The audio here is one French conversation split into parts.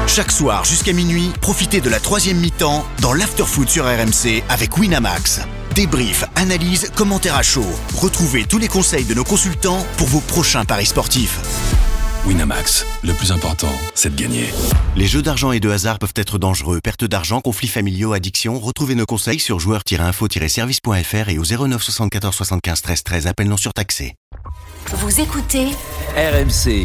Chaque soir jusqu'à minuit, profitez de la 3e mi-temps dans l'Afterfoot sur RMC avec Winamax. Débrief, analyse, commentaires à chaud. Retrouvez tous les conseils de nos consultants pour vos prochains paris sportifs. Winamax, le plus important, c'est de gagner. Les jeux d'argent et de hasard peuvent être dangereux. Perte d'argent, conflits familiaux, addiction. Retrouvez nos conseils sur joueurs-info-service.fr et au 09 74 75 13 13. Appel non surtaxé. Vous écoutez RMC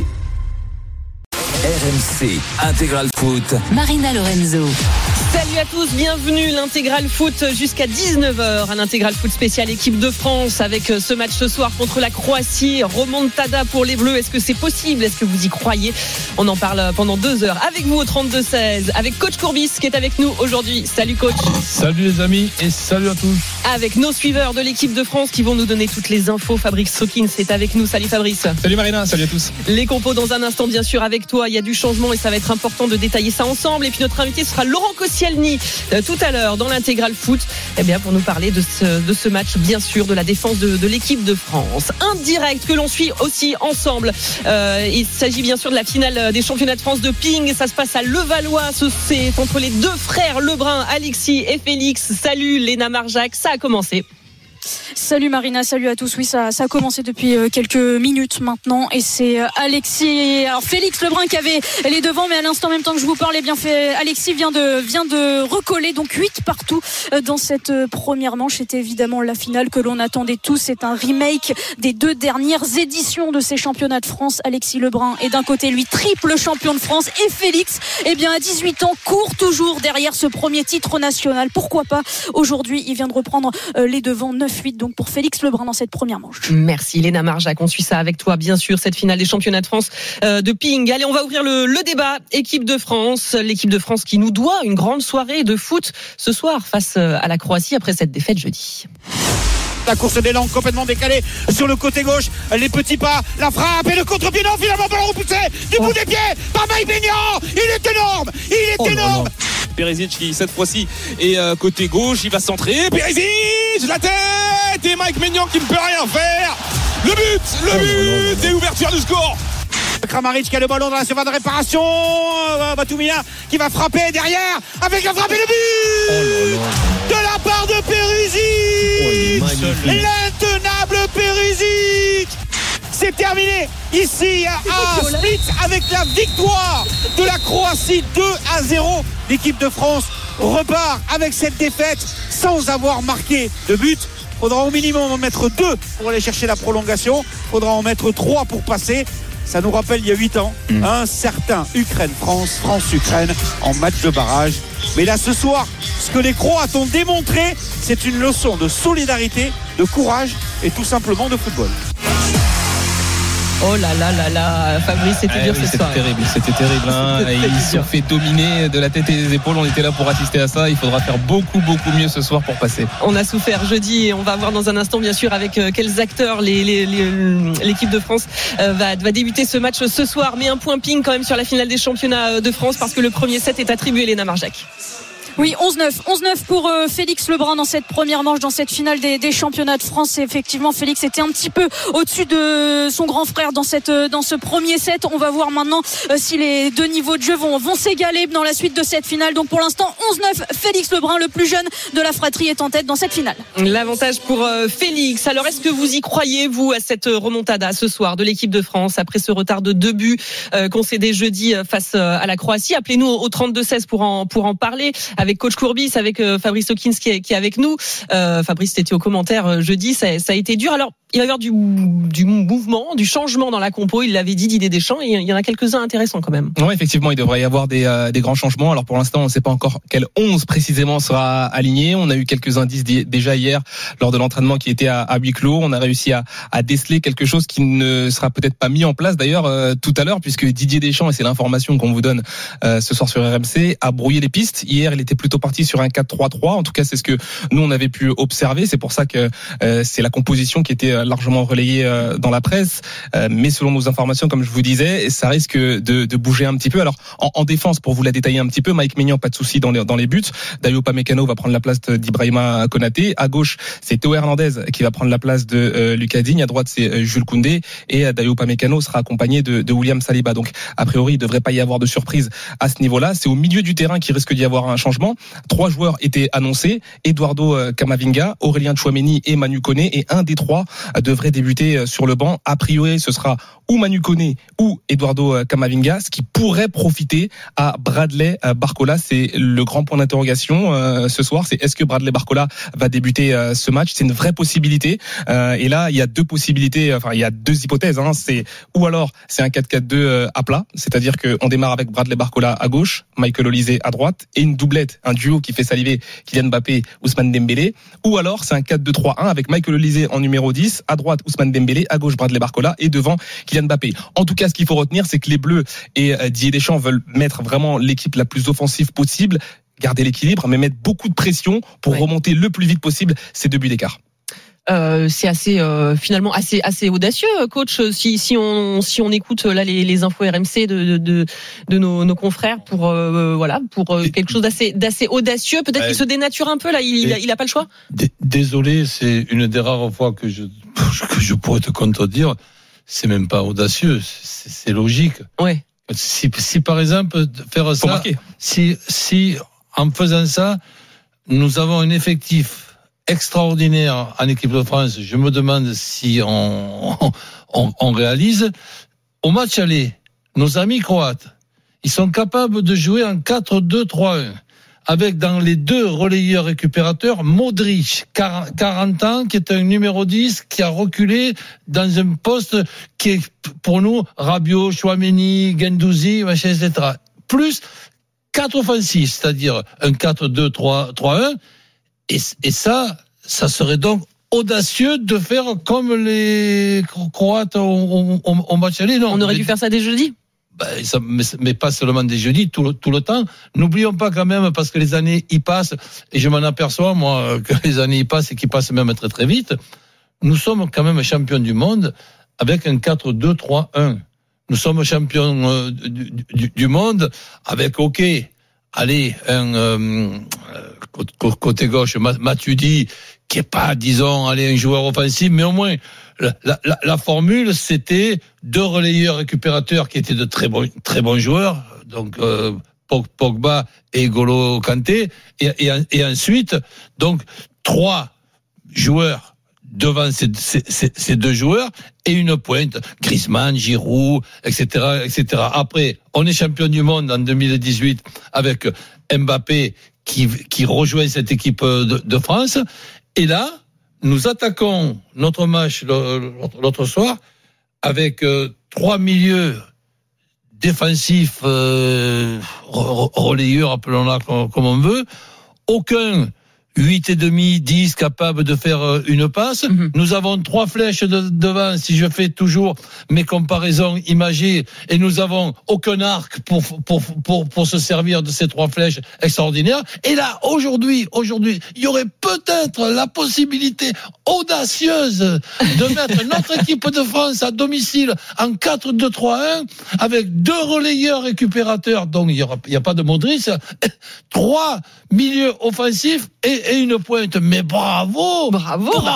Intégral Foot. Marina Lorenzo. Salut à tous, bienvenue l'Intégral Foot jusqu'à 19h. Un Intégral Foot spécial équipe de France avec ce match ce soir contre la Croatie. Remontada pour les Bleus, est-ce que c'est possible? Est-ce que vous y croyez? On en parle pendant 2 heures avec vous au 32-16, avec coach Courbis qui est avec nous aujourd'hui. Salut coach. Salut les amis et salut à tous. Avec nos suiveurs de l'équipe de France qui vont nous donner toutes les infos. Fabrice Sokins est avec nous. Salut Fabrice. Salut Marina, salut à tous. Les compos dans un instant bien sûr avec toi. Il y a du changement et ça va être important de détailler ça ensemble. Et puis notre invité sera Laurent Koscielny tout à l'heure dans l'Intégral Foot, pour nous parler de ce match, bien sûr, de la défense de l'équipe de France. Un direct que l'on suit aussi ensemble. Il s'agit bien sûr de la finale des championnats de France de ping. Ça se passe à Levallois. C'est entre les 2 frères Lebrun, Alexis et Félix. Salut Léna Marjac, ça a commencé. Salut Marina, salut à tous. Oui, ça a commencé depuis quelques minutes maintenant et c'est Félix Lebrun qui avait les devants, mais à l'instant même temps que je vous parle, Alexis vient de recoller, donc 8 partout dans cette première manche. C'était évidemment la finale que l'on attendait tous. C'est un remake des 2 dernières éditions de ces championnats de France. Alexis Lebrun est d'un côté, lui, triple champion de France, et Félix, à 18 ans, court toujours derrière ce premier titre national. Pourquoi pas aujourd'hui? Il vient de reprendre les devants, 9-8 donc pour Félix Lebrun dans cette première manche. Merci Léna Marjac, on suit ça avec toi bien sûr, cette finale des championnats de France de ping. Allez, on va ouvrir le débat équipe de France, l'équipe de France qui nous doit une grande soirée de foot ce soir face à la Croatie après cette défaite jeudi. La course d'élan complètement décalée sur le côté gauche, les petits pas, la frappe et le contre-pied, non, finalement ballon repoussé du bout des pieds par Mike Maignan. Il est énorme. Perisic qui cette fois-ci est côté gauche, il va centrer, Perisic, la tête, et Mike Maignan qui ne peut rien faire. Le but et ouverture du score. Kramaric qui a le ballon dans la surface de réparation, Batoumia qui va frapper derrière avec la frappe et le but de la part de Perisic, l'intenable Perisic. C'est terminé ici à Split avec la victoire de la Croatie 2-0. L'équipe de France repart avec cette défaite sans avoir marqué de but. Faudra au minimum en mettre 2 pour aller chercher la prolongation. Faudra en mettre 3 pour passer. Ça nous rappelle il y a 8 ans un certain Ukraine-France, France-Ukraine en match de barrage. Mais là ce soir, ce que les Croates ont démontré, c'est une leçon de solidarité, de courage et tout simplement de football. Oh là là là là, Fabrice, c'était dur ce soir. C'était terrible. Ils se sont fait dominer de la tête et des épaules. On était là pour assister à ça. Il faudra faire beaucoup mieux ce soir pour passer. On a souffert jeudi et on va voir dans un instant, bien sûr, avec quels acteurs l'équipe de France va débuter ce match ce soir. Mais un point ping quand même sur la finale des championnats de France parce que le premier set est attribué Léna Marjac. Oui, 11-9 pour Félix Lebrun dans cette première manche, dans cette finale des championnats de France. Et effectivement, Félix était un petit peu au-dessus de son grand frère dans ce premier set. On va voir maintenant si les 2 niveaux de jeu vont s'égaler dans la suite de cette finale. Donc pour l'instant, 11-9, Félix Lebrun, le plus jeune de la fratrie, est en tête dans cette finale. L'avantage pour Félix. Alors, est-ce que vous y croyez, vous, à cette remontada ce soir de l'équipe de France après ce retard de 2 buts concédé jeudi face à la Croatie? Appelez-nous au 32-16 pour en parler. Avec coach Courbis, avec Fabrice Sokins qui est avec nous. Fabrice, t'étais au commentaire jeudi, ça a été dur. Alors, il va y avoir du mouvement, du changement dans la compo. Il l'avait dit, Didier Deschamps, et il y en a quelques-uns intéressants quand même. Oui, effectivement, il devrait y avoir des grands changements. Alors pour l'instant, on ne sait pas encore quel 11 précisément sera aligné. On a eu quelques indices déjà hier lors de l'entraînement qui était à huis clos. On a réussi à déceler quelque chose qui ne sera peut-être pas mis en place d'ailleurs tout à l'heure, puisque Didier Deschamps, et c'est l'information qu'on vous donne ce soir sur RMC, a brouillé les pistes. Hier, il était plutôt parti sur un 4-3-3. En tout cas, c'est ce que nous on avait pu observer. C'est pour ça que c'est la composition qui était largement relayé dans la presse, mais selon nos informations, comme je vous disais, ça risque de bouger un petit peu. Alors en défense, pour vous la détailler un petit peu, Mike Maignan, pas de souci dans les buts. Dayo Upamecano va prendre la place d'Ibrahima Konaté. À gauche, c'est Théo Hernandez qui va prendre la place de Lucas Digne. À droite, c'est Jules Koundé, et Dayo Upamecano sera accompagné de William Saliba. Donc a priori, il ne devrait pas y avoir de surprise à ce niveau-là. C'est au milieu du terrain qu'il risque d'y avoir un changement. 3 joueurs étaient annoncés: Eduardo Camavinga, Aurélien Tchouaméni et Manu Koné, et un des 3 devrait débuter sur le banc. A priori, ce sera ou Manu Koné ou Eduardo Camavinga, ce qui pourrait profiter à Bradley Barcola. C'est le grand point d'interrogation ce soir, c'est est-ce que Bradley Barcola va débuter ce match. C'est une vraie possibilité, et là il y a 2 possibilités, enfin il y a 2 hypothèses, c'est ou alors c'est un 4-4-2 à plat, c'est-à-dire qu'on démarre avec Bradley Barcola à gauche, Michael Olise à droite, et une doublette, un duo qui fait saliver Kylian Mbappé, Ousmane Dembélé, ou alors c'est un 4-2-3-1 avec Michael Olise en numéro 10, à droite Ousmane Dembélé, à gauche Bradley Barcola et devant Kylian Mbappé. En tout cas, ce qu'il faut retenir, c'est que les Bleus et Didier Deschamps veulent mettre vraiment l'équipe la plus offensive possible, garder l'équilibre, mais mettre beaucoup de pression pour remonter le plus vite possible ces 2 buts d'écart. C'est assez finalement assez audacieux, coach, si on écoute là les infos RMC de nos confrères pour quelque chose d'assez audacieux. Peut-être qu'il se dénature un peu là, il a pas le choix. Désolé, c'est une des rares fois que je pourrais te contredire. C'est même pas audacieux, c'est logique. Ouais. Si par exemple faire ça, si en faisant ça, nous avons un effectif extraordinaire en équipe de France, je me demande si on réalise. Au match aller, nos amis croates, ils sont capables de jouer en 4-2-3-1. Avec dans les 2 relayeurs récupérateurs, Modric, 40 ans, qui est un numéro 10, qui a reculé dans un poste qui est pour nous Rabiot, Tchouaméni, Guendouzi, etc. Plus 4 offensifs, c'est-à-dire un 4-2-3-1. Et ça serait donc audacieux de faire comme les Croates au match aller. Non, on aurait dû faire ça dès jeudi. Mais pas seulement des jeudis, tout le temps. N'oublions pas quand même, parce que les années y passent, et je m'en aperçois, moi, que les années y passent et qui passent même très très vite. Nous sommes quand même champions du monde avec un 4-2-3-1. Nous sommes champions du monde avec, côté gauche, Matuidi, qui est pas, disons, un joueur offensif, mais au moins, la formule, c'était 2 relayeurs récupérateurs qui étaient de très bons joueurs, donc Pogba et N'Golo Kanté, et ensuite, donc 3 joueurs devant ces 2 joueurs et une pointe, Griezmann, Giroud, etc., etc. Après, on est champion du monde en 2018 avec Mbappé qui rejoint cette équipe de France, et là, nous attaquons notre match l'autre soir avec 3 milieux défensifs, relayeurs, appelons-la comme on veut. Aucun 8,5, 10 capable de faire une passe. Nous avons 3 flèches devant, si je fais toujours mes comparaisons imagées, et nous avons aucun arc pour se servir de ces 3 flèches extraordinaires. Et là, aujourd'hui, il y aurait peut-être la possibilité audacieuse de mettre notre équipe de France à domicile en 4-2-3-1 avec 2 relayeurs récupérateurs. Donc, il y a pas de Modric. 3 milieux offensifs et une pointe. Mais bravo, coach,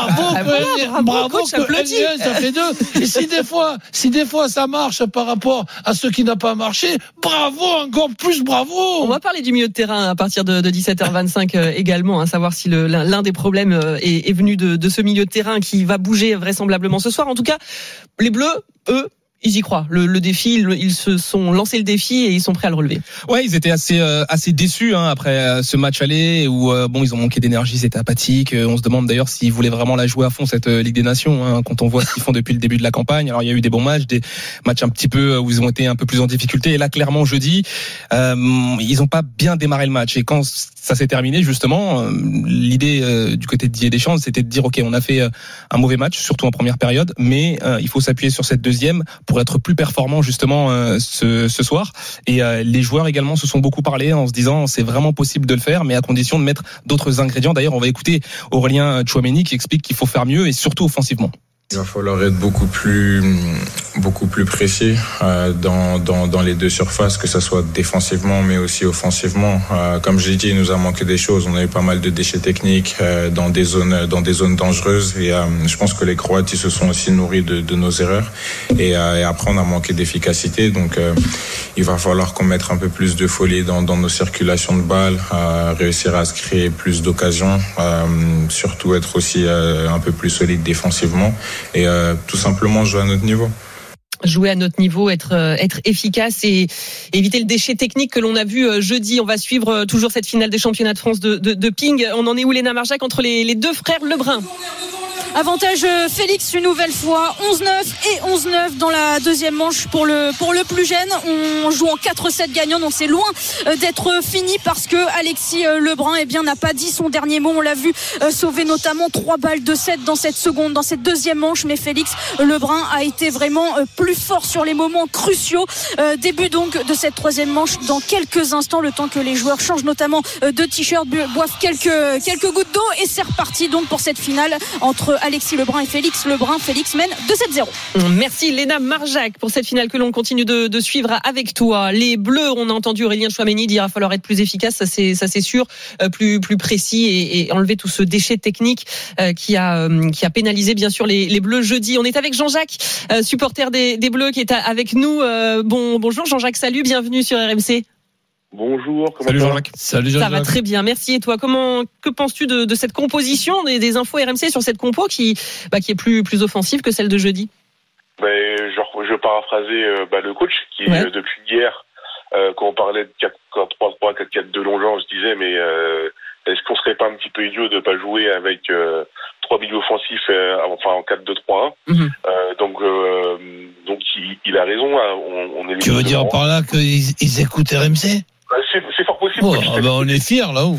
ça fait 2. Et si des fois ça marche par rapport à ce qui n'a pas marché, bravo, encore plus bravo. On va parler du milieu de terrain à partir de 17h25 également, savoir si l'un des problèmes est venu de ce milieu de terrain qui va bouger vraisemblablement ce soir. En tout cas, les Bleus, eux, ils y croient. Le défi, ils se sont lancé le défi et ils sont prêts à le relever. Ouais, ils étaient assez déçus après ce match aller où ils ont manqué d'énergie, c'était apathique. On se demande d'ailleurs s'ils voulaient vraiment la jouer à fond cette Ligue des Nations quand on voit ce qu'ils font depuis le début de la campagne. Alors il y a eu des bons matchs, des matchs un petit peu où ils ont été un peu plus en difficulté. Et là, clairement, jeudi, ils ont pas bien démarré le match. Et quand ça s'est terminé, justement, l'idée du côté de Didier Deschamps, c'était de dire ok, on a fait un mauvais match, surtout en première période, mais il faut s'appuyer sur cette deuxième pour être plus performant justement ce soir. Et les joueurs également se sont beaucoup parlé en se disant c'est vraiment possible de le faire, mais à condition de mettre d'autres ingrédients. D'ailleurs, on va écouter Aurélien Tchouaméni qui explique qu'il faut faire mieux et surtout offensivement. Il va falloir être beaucoup plus précis dans les deux surfaces, que ça soit défensivement mais aussi offensivement. Comme j'ai dit, il nous a manqué des choses. On a eu pas mal de déchets techniques dans des zones dangereuses, et je pense que les Croates ils se sont aussi nourris de nos erreurs. Et après on a manqué d'efficacité. Donc il va falloir qu'on mette un peu plus de folie dans nos circulations de balles, réussir à se créer plus d'occasions, surtout être aussi un peu plus solide défensivement. Et tout simplement jouer à notre niveau. Jouer à notre niveau, être efficace et éviter le déchet technique que l'on a vu jeudi. On va suivre toujours cette finale des championnats de France de ping. On en est où, Léna Marjac, entre les deux frères Lebrun? Avantage Félix une nouvelle fois, 11-9 et 11-9 dans la deuxième manche pour le plus jeune. On joue en 4-7 gagnant, donc c'est loin d'être fini parce que Alexis Lebrun n'a pas dit son dernier mot. On l'a vu sauver notamment 3 balles de 7 dans cette deuxième manche, mais Félix Lebrun a été vraiment plus fort sur les moments cruciaux. Début donc de cette troisième manche dans quelques instants, le temps que les joueurs changent notamment de t-shirt, boivent quelques gouttes d'eau, et c'est reparti donc pour cette finale entre Alexis Lebrun et Félix Lebrun. Félix mène 2-7-0. Merci Léna Marjac pour cette finale que l'on continue de suivre avec toi. Les Bleus, on a entendu Aurélien Chouameni dire qu'il va falloir être plus efficace, ça c'est sûr, plus précis et enlever tout ce déchet technique qui a pénalisé bien sûr les Bleus jeudi. On est avec Jean-Jacques, supporter des Bleus, qui est avec nous. Bonjour Jean-Jacques, salut, bienvenue sur RMC. Bonjour, salut Jean-Jacques. Salut Jean-Jacques. Ça va très bien, merci. Et toi, que penses-tu de cette composition des infos RMC sur cette compo qui est plus offensive que celle de jeudi? Je paraphrasais le coach qui depuis hier, quand on parlait de 4-3-3, 4-4-2 Longeant, je disais mais est-ce qu'on serait pas un petit peu idiot de pas jouer avec 3 milieux offensifs en 4-2-3-1? Donc il a raison. On est. Tu veux dire par là qu'ils écoutent RMC? C'est fort possible. On est fiers là-haut.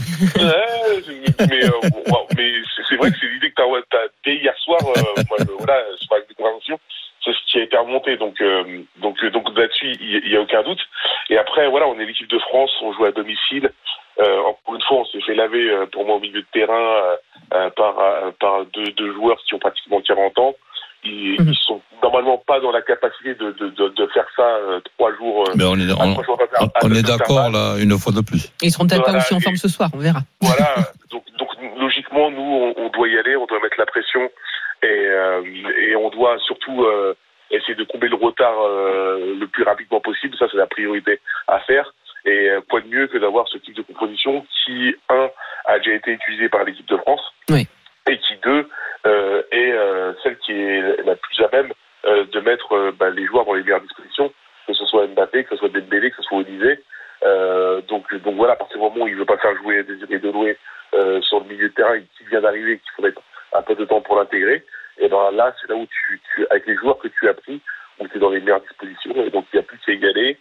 Mais c'est vrai que c'est l'idée que t'as dès hier soir, sur la conversation, c'est ce qui a été remonté. Donc là-dessus, il y a aucun doute. Et après, on est l'équipe de France, on joue à domicile. Encore une fois, on s'est fait laver, pour moi, au milieu de terrain, par deux joueurs qui ont pratiquement 40 ans. Ils sont normalement pas dans la capacité de faire ça 3 jours. Mais on est d'accord là, une fois de plus. Ils seront peut-être pas aussi en forme ce soir, on verra. Voilà. donc logiquement, nous, on doit y aller, on doit mettre la pression et on doit surtout essayer de combler le retard le plus rapidement possible. Ça, c'est la priorité à faire. Et quoi de mieux que d'avoir ce type de composition qui, a déjà été utilisé par l'équipe de France. Oui. Et qui, 2, est celle qui est la plus à même de mettre les joueurs dans les meilleures dispositions, que ce soit Mbappé, que ce soit Dembélé, que ce soit Olysée. Donc voilà, à partir du moment où il ne veut pas faire jouer Désiré Doué sur le milieu de terrain, qui vient d'arriver, qu'il faudrait un peu de temps pour l'intégrer, et là, c'est là où tu avec les joueurs que tu as pris, où tu es dans les meilleures dispositions, et donc il n'y a plus qu'à égaler,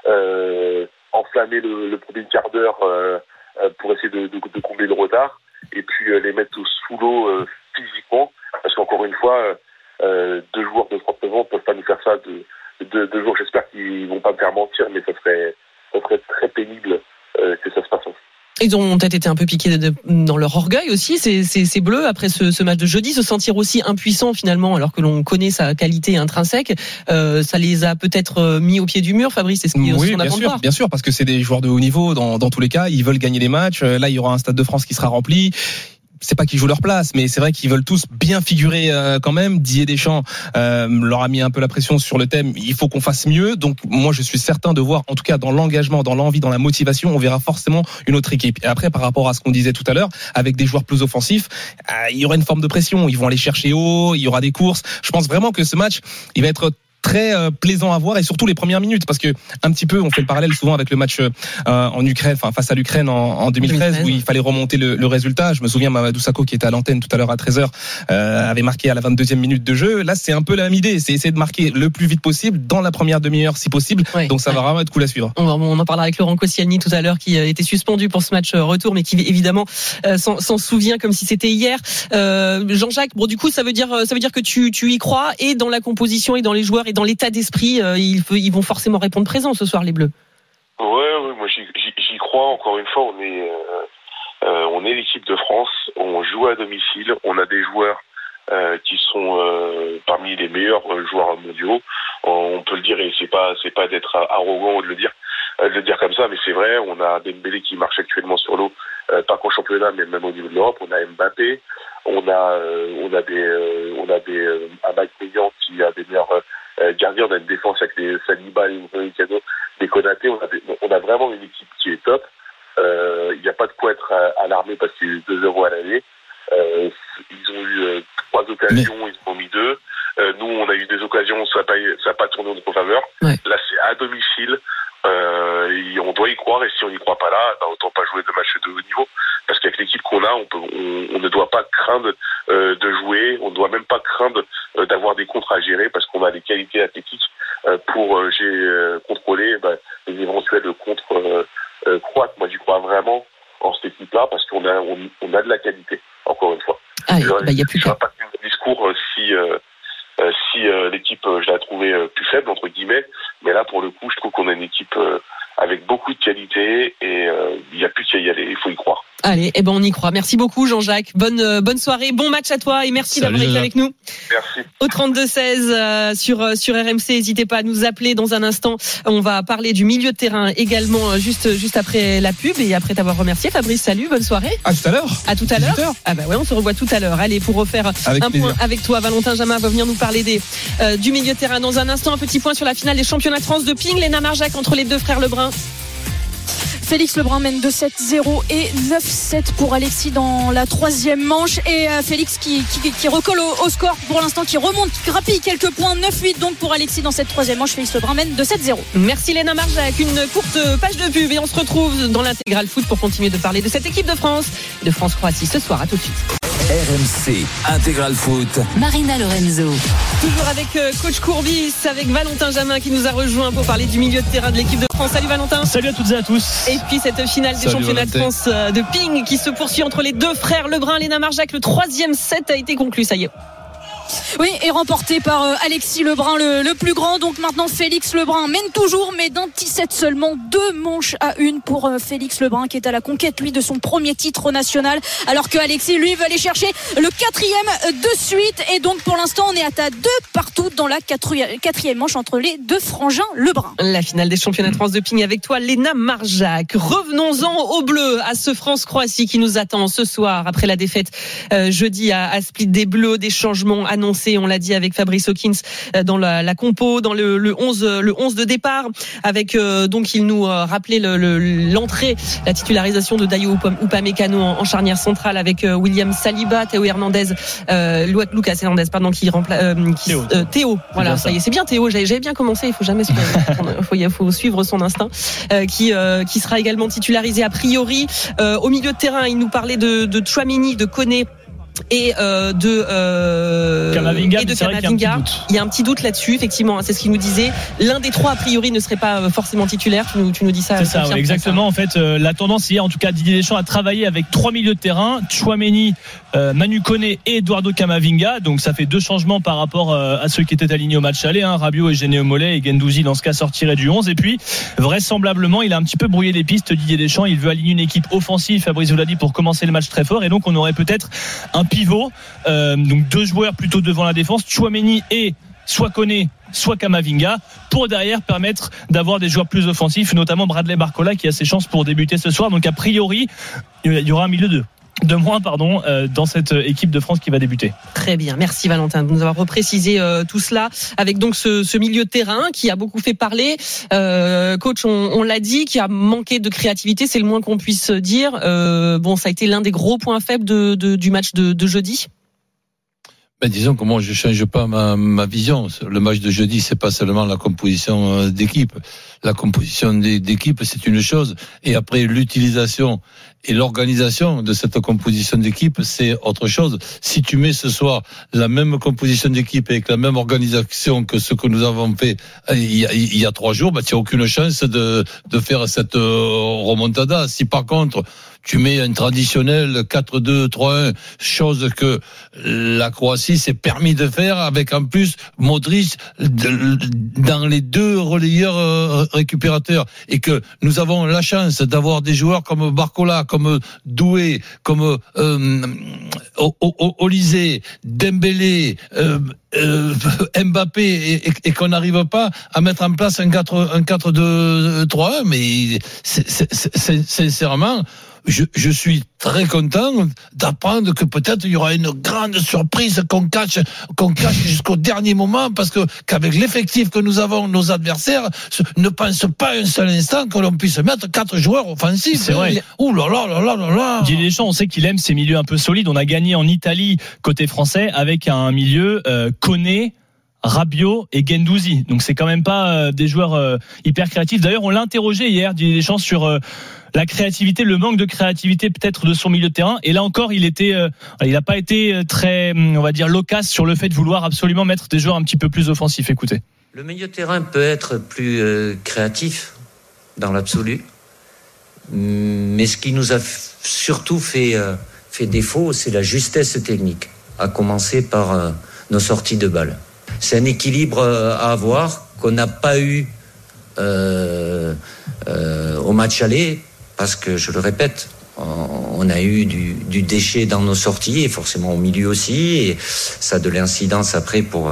enflammer le premier quart d'heure pour essayer de combler le retard, et puis les mettre sous l'eau physiquement, parce qu'encore une fois, 2 joueurs de 39 ans ne peuvent pas nous faire ça de 2 jours. J'espère qu'ils vont pas me faire mentir, mais ça serait très pénible que ça se passe ainsi. Ils ont peut-être été un peu piqués dans leur orgueil aussi, ces Bleus, après ce match de jeudi, se sentir aussi impuissants finalement, alors que l'on connaît sa qualité intrinsèque. Ça les a peut-être mis au pied du mur, Fabrice, c'est ce qu'on attend de voir. Bien sûr, parce que c'est des joueurs de haut niveau dans tous les cas, ils veulent gagner les matchs. Là, il y aura un Stade de France qui sera rempli. C'est pas qu'ils jouent leur place, mais c'est vrai qu'ils veulent tous bien figurer quand même. Didier Deschamps leur a mis un peu la pression sur le thème. Il faut qu'on fasse mieux. Donc moi, je suis certain de voir, en tout cas dans l'engagement, dans l'envie, dans la motivation, on verra forcément une autre équipe. Et après, par rapport à ce qu'on disait tout à l'heure, avec des joueurs plus offensifs, il y aura une forme de pression. Ils vont aller chercher haut. Il y aura des courses. Je pense vraiment que ce match, il va être très plaisant à voir, et surtout les premières minutes, parce que un petit peu on fait le parallèle souvent avec le match en Ukraine, face à l'Ukraine en 2013 où il fallait remonter le résultat. Je me souviens, Mamadou Sakho qui était à l'antenne tout à l'heure à 13h avait marqué à la 22e minute de jeu. Là, c'est un peu la même idée, c'est essayer de marquer le plus vite possible dans la première demi-heure si possible. Donc ça va vraiment être cool à suivre. On en parlera avec Laurent Koscielny tout à l'heure, qui était suspendu pour ce match retour, mais qui évidemment s'en souvient comme si c'était hier. Jean-Jacques, du coup ça veut dire que tu y crois, et dans la composition et dans les joueurs et dans l'état d'esprit, ils vont forcément répondre présent ce soir, les Bleus. Ouais, moi j'y crois. Encore une fois, on est l'équipe de France, on joue à domicile, on a des joueurs qui sont parmi les meilleurs joueurs mondiaux. On peut le dire, et c'est pas d'être arrogant de le dire comme ça, mais c'est vrai. On a Dembélé qui marche actuellement sur l'eau, pas qu'en championnat, mais même au niveau de l'Europe. On a Mbappé, on a un Mike Maignan qui a des meilleurs gardiens. On a une défense avec des Saliba, des Upamecano, des Konaté. On a vraiment une équipe qui est top. Il n'y a pas de quoi être alarmé parce qu'il y a eu 2-0 à l'année. Ils ont eu 3 occasions, ils en ont mis 2. Nous, on a eu des occasions, ça n'a pas tourné en notre faveur. Ouais. Là, c'est à domicile. On doit y croire, et si on n'y croit pas là, autant pas jouer de match de haut niveau, parce qu'avec l'équipe qu'on a, on ne doit pas craindre de jouer, on ne doit même pas craindre d'avoir des contres à gérer, parce qu'on a des qualités athlétiques pour contrôler les éventuels contres croates. Moi, j'y crois vraiment en cette équipe-là, parce qu'on a de la qualité, encore une fois. Y a plus je ne vais pas faire un discours si l'équipe, je l'ai trouvée plus faible, entre guillemets, mais là, pour le coup, je trouve qu'on a une équipe avec beaucoup de qualité, et il n'y a plus qu'à y aller, il faut y croire. Allez, on y croit. Merci beaucoup, Jean-Jacques. Bonne soirée, bon match à toi, et merci d'avoir été avec nous. Merci. Au 32-16 sur RMC, n'hésitez pas à nous appeler dans un instant. On va parler du milieu de terrain également juste après la pub, et après t'avoir remercié. Fabrice, salut, bonne soirée. À tout à l'heure. À tout à l'heure. On se revoit tout à l'heure. Allez, pour refaire un point avec toi, Valentin Jamin va venir nous parler du milieu de terrain dans un instant. Un petit point sur la finale des championnats de France de ping. Léna Marjac entre les deux frères Lebrun. Félix Lebrun mène 2-7-0 et 9-7 pour Alexis dans la troisième manche, et Félix qui recolle au score pour l'instant, qui remonte, qui grappille quelques points. 9-8 donc pour Alexis dans cette troisième manche. Félix Lebrun mène 2-7-0. Merci Léna Marjac, une courte page de pub et on se retrouve dans l'intégral foot pour continuer de parler de cette équipe de France-Croatie ce soir. À tout de suite. RMC Intégral Foot. Marina Lorenzo. Toujours avec coach Courbis, avec Valentin Jamin qui nous a rejoint pour parler du milieu de terrain de l'équipe de France. Salut Valentin. Salut à toutes et à tous. Et puis cette finale des championnats de France de ping qui se poursuit entre les deux frères Lebrun, Léna Marjac. Le troisième set a été conclu, ça y est. Oui, et remporté par Alexis Lebrun, le plus grand. Donc maintenant Félix Lebrun mène toujours, mais d'un petit set seulement. 2 manches à 1 pour Félix Lebrun, qui est à la conquête lui de son premier titre national, alors que Alexis lui veut aller chercher le 4e de suite. Et donc pour l'instant on est à 2 partout dans la 4e manche entre les deux frangins Lebrun. La finale des championnats de France de ping avec toi, Léna Marjac. Revenons-en au bleu, à ce France-Croatie qui nous attend ce soir après la défaite jeudi à Split des Bleus. Des changements annoncé, on l'a dit avec Fabrice Hawkins dans la compo, dans le 11 de départ, avec donc il nous rappelait l'entrée, la titularisation de Dayo Upamecano en charnière centrale avec William Saliba, Théo Hernandez, Lucas Hernandez pardon, qui remplace Théo. Voilà, ça y est, c'est bien Théo. J'avais bien commencé. Il faut jamais faut suivre son instinct. Qui sera également titularisé a priori au milieu de terrain. Il nous parlait de Tchouaméni, de Koné et de Camavinga. Il y a un petit doute là-dessus, effectivement, c'est ce qu'il nous disait. L'un des trois a priori ne serait pas forcément titulaire. Tu nous dis ça. C'est ça, ouais, exactement. En fait, la tendance hier, en tout cas, Didier Deschamps a travaillé avec 3 milieux de terrain, Tchouaméni, Manu Koné et Eduardo Camavinga. Donc ça fait 2 changements par rapport à ceux qui étaient alignés au match aller, Rabiot et Géné Mollet, et Guendouzi dans ce cas sortirait du 11. Et puis vraisemblablement il a un petit peu brouillé les pistes, Didier Deschamps. Il veut aligner une équipe offensive, Fabrice vous l'a dit, pour commencer le match très fort, et donc on aurait peut-être un pivot, donc 2 joueurs plutôt devant la défense, Tchouaméni et soit Koné soit Camavinga, pour derrière permettre d'avoir des joueurs plus offensifs, notamment Bradley Barcola qui a ses chances pour débuter ce soir. Donc a priori il y aura un milieu de moins dans cette équipe de France qui va débuter. Très bien, merci Valentin de nous avoir reprécisé tout cela avec donc ce milieu de terrain qui a beaucoup fait parler. Coach, on l'a dit, qui a manqué de créativité, c'est le moins qu'on puisse dire. Ça a été l'un des gros points faibles du match de jeudi. Disons que moi je change pas ma vision. Le match de jeudi, c'est pas seulement la composition d'équipe. La composition d'équipe, c'est une chose, et après l'utilisation et l'organisation de cette composition d'équipe, c'est autre chose. Si tu mets ce soir la même composition d'équipe avec la même organisation que ce que nous avons fait il y a 3 jours, tu n'as aucune chance de faire cette remontada. Si par contre tu mets un traditionnel 4-2-3-1, chose que la Croatie s'est permis de faire avec en plus Modric dans les deux relayeurs récupérateurs, et que nous avons la chance d'avoir des joueurs comme Barcola, comme Doué, comme Olysée, Dembélé, Mbappé, et qu'on n'arrive pas à mettre en place un 4-2-3-1, mais sincèrement, je suis très content d'apprendre que peut-être il y aura une grande surprise qu'on cache jusqu'au dernier moment, parce que qu'avec l'effectif que nous avons, nos adversaires ne pensent pas un seul instant que l'on puisse mettre 4 joueurs offensifs. C'est vrai. Ouh là là là là là là. Didier Deschamps, on sait qu'il aime ces milieux un peu solides. On a gagné en Italie côté français avec un milieu Koné, Rabiot et Guendouzi. Donc c'est quand même pas des joueurs hyper créatifs. D'ailleurs, on l'a interrogé hier, Didier Deschamps, sur la créativité, le manque de créativité peut-être de son milieu de terrain. Et là encore, il n'a pas été très, on va dire, loquace sur le fait de vouloir absolument mettre des joueurs un petit peu plus offensifs. Écoutez. Le milieu de terrain peut être plus créatif dans l'absolu, mais ce qui nous a surtout fait défaut, c'est la justesse technique, à commencer par nos sorties de balles. C'est un équilibre à avoir qu'on n'a pas eu au match aller, parce que, je le répète, on a eu du déchet dans nos sorties, et forcément au milieu aussi, et ça a de l'incidence après pour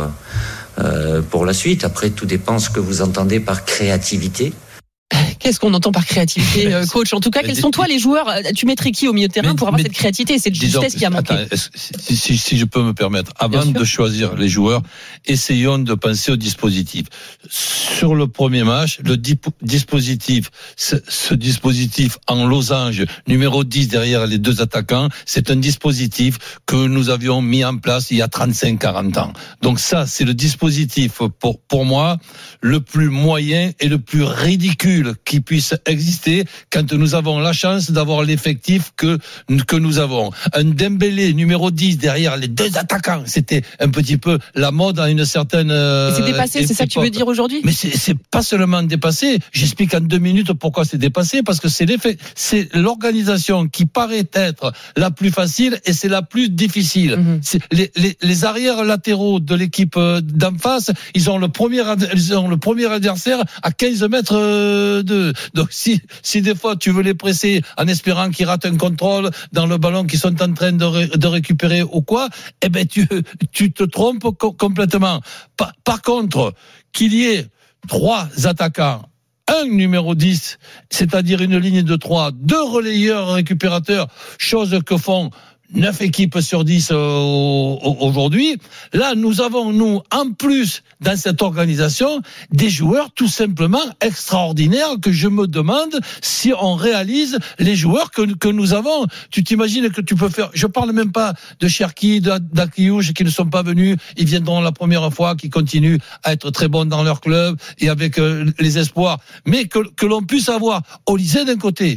la suite. Après, tout dépend ce que vous entendez par créativité. Qu'est-ce qu'on entend par créativité, coach? En tout cas, quels sont toi les joueurs? Tu mettrais qui au milieu de terrain pour avoir cette créativité et cette justesse qui a manqué? Si je peux me permettre, avant de choisir les joueurs, essayons de penser au dispositif. Sur le premier match, le dispositif, ce dispositif en losange, numéro 10 derrière les deux attaquants, c'est un dispositif que nous avions mis en place il y a 35-40 ans. Donc ça, c'est le dispositif, pour moi, le plus moyen et le plus ridicule qui puisse exister quand nous avons la chance d'avoir l'effectif que nous avons. Un Dembélé numéro 10 derrière les deux attaquants, c'était un petit peu la mode à une certaine et c'est dépassé, c'est ça que tu veux dire aujourd'hui? Mais c'est pas seulement dépassé, j'explique en 2 minutes pourquoi c'est dépassé, parce que c'est l'organisation qui paraît être la plus facile et c'est la plus difficile. C'est les arrières latéraux de l'équipe d'en face, ils ont le premier adversaire à 15 mètres d'eux. Donc si des fois tu veux les presser en espérant qu'ils ratent un contrôle dans le ballon qu'ils sont en train de récupérer ou quoi, eh ben tu te trompes complètement. Par contre, qu'il y ait 3 attaquants, un numéro 10, c'est-à-dire une ligne de 3, 2 relayeurs récupérateurs, chose que font 9 équipes sur 10 aujourd'hui. Là, nous avons, en plus, dans cette organisation, des joueurs tout simplement extraordinaires que je me demande si on réalise les joueurs que nous avons. Tu t'imagines que tu peux faire... Je parle même pas de Cherki, d'Akliouche qui ne sont pas venus. Ils viendront la première fois, qui continuent à être très bons dans leur club et avec les espoirs. Mais que l'on puisse avoir Olysée d'un côté,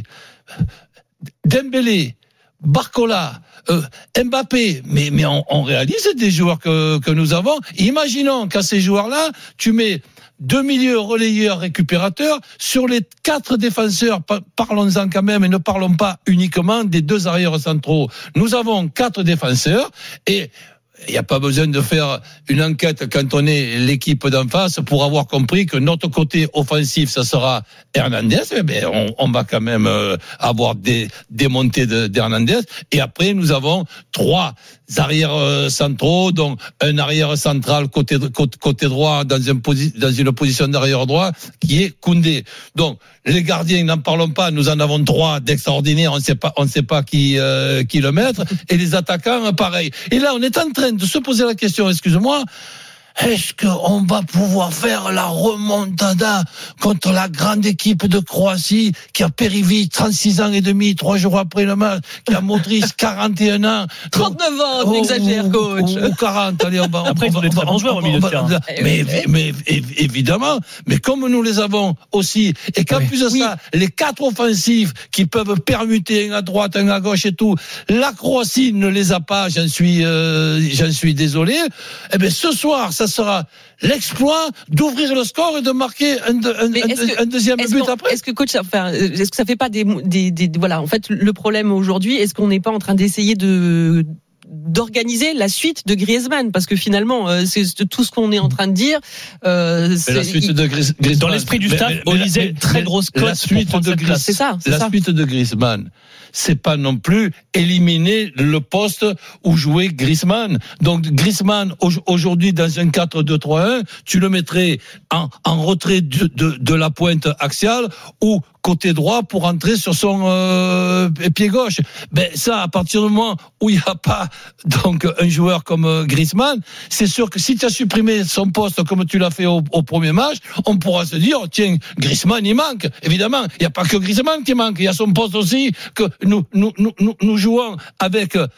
Dembélé, Barcola, Mbappé, mais on réalise des joueurs que nous avons. Imaginons qu'à ces joueurs-là, tu mets 2 milieux relayeurs récupérateurs sur les 4 défenseurs. Parlons-en quand même et ne parlons pas uniquement des 2 arrières centraux. Nous avons 4 défenseurs et il n'y a pas besoin de faire une enquête quand on est l'équipe d'en face pour avoir compris que notre côté offensif, ça sera Hernandez. Mais on va quand même avoir des montées d'Hernandez. Et après, nous avons 3 arrières centraux, donc un arrière central côté droit dans une position d'arrière droit qui est Koundé. Donc les gardiens, n'en parlons pas, nous en avons 3 d'extraordinaires, on ne sait pas qui le mettre, et les attaquants pareil. Et là on est en train de se poser la question, excuse-moi, est-ce qu'on va pouvoir faire la remontada contre la grande équipe de Croatie qui a Perivic, 36 ans et demi, 3 jours après le match, qui a Modric, 41 ans. 39 ans, on exagère, coach. Ou 40, allez, on va... Après, ils ont des très bons joueurs au milieu de terrain. Mais évidemment, mais comme nous les avons aussi, et qu'en plus de ça, les 4 offensifs qui peuvent permuter un à droite, un à gauche et tout, la Croatie ne les a pas, j'en suis désolé. Eh bien, ce soir, ça ça sera l'exploit d'ouvrir le score et de marquer un deuxième but après. Est-ce que coach, est-ce que ça fait pas des voilà, en fait, le problème aujourd'hui, est-ce qu'on n'est pas en train d'essayer d'organiser la suite de Griezmann, parce que finalement c'est tout ce qu'on est en train de dire. C'est la suite de Griezmann. Dans l'esprit du staff, Olysée, très grosse cote. La suite de Griezmann. C'est ça. Suite de Griezmann, c'est pas non plus éliminer le poste où jouait Griezmann. Donc Griezmann aujourd'hui dans un 4-2-3-1, tu le mettrais en retrait de la pointe axiale ou côté droit pour entrer sur son pied gauche. Ben ça, à partir du moment où il n'y a pas donc un joueur comme Griezmann, c'est sûr que si tu as supprimé son poste comme tu l'as fait au premier match, on pourra se dire tiens, Griezmann il manque. Évidemment, il n'y a pas que Griezmann qui manque, il y a son poste aussi que nous jouons avec un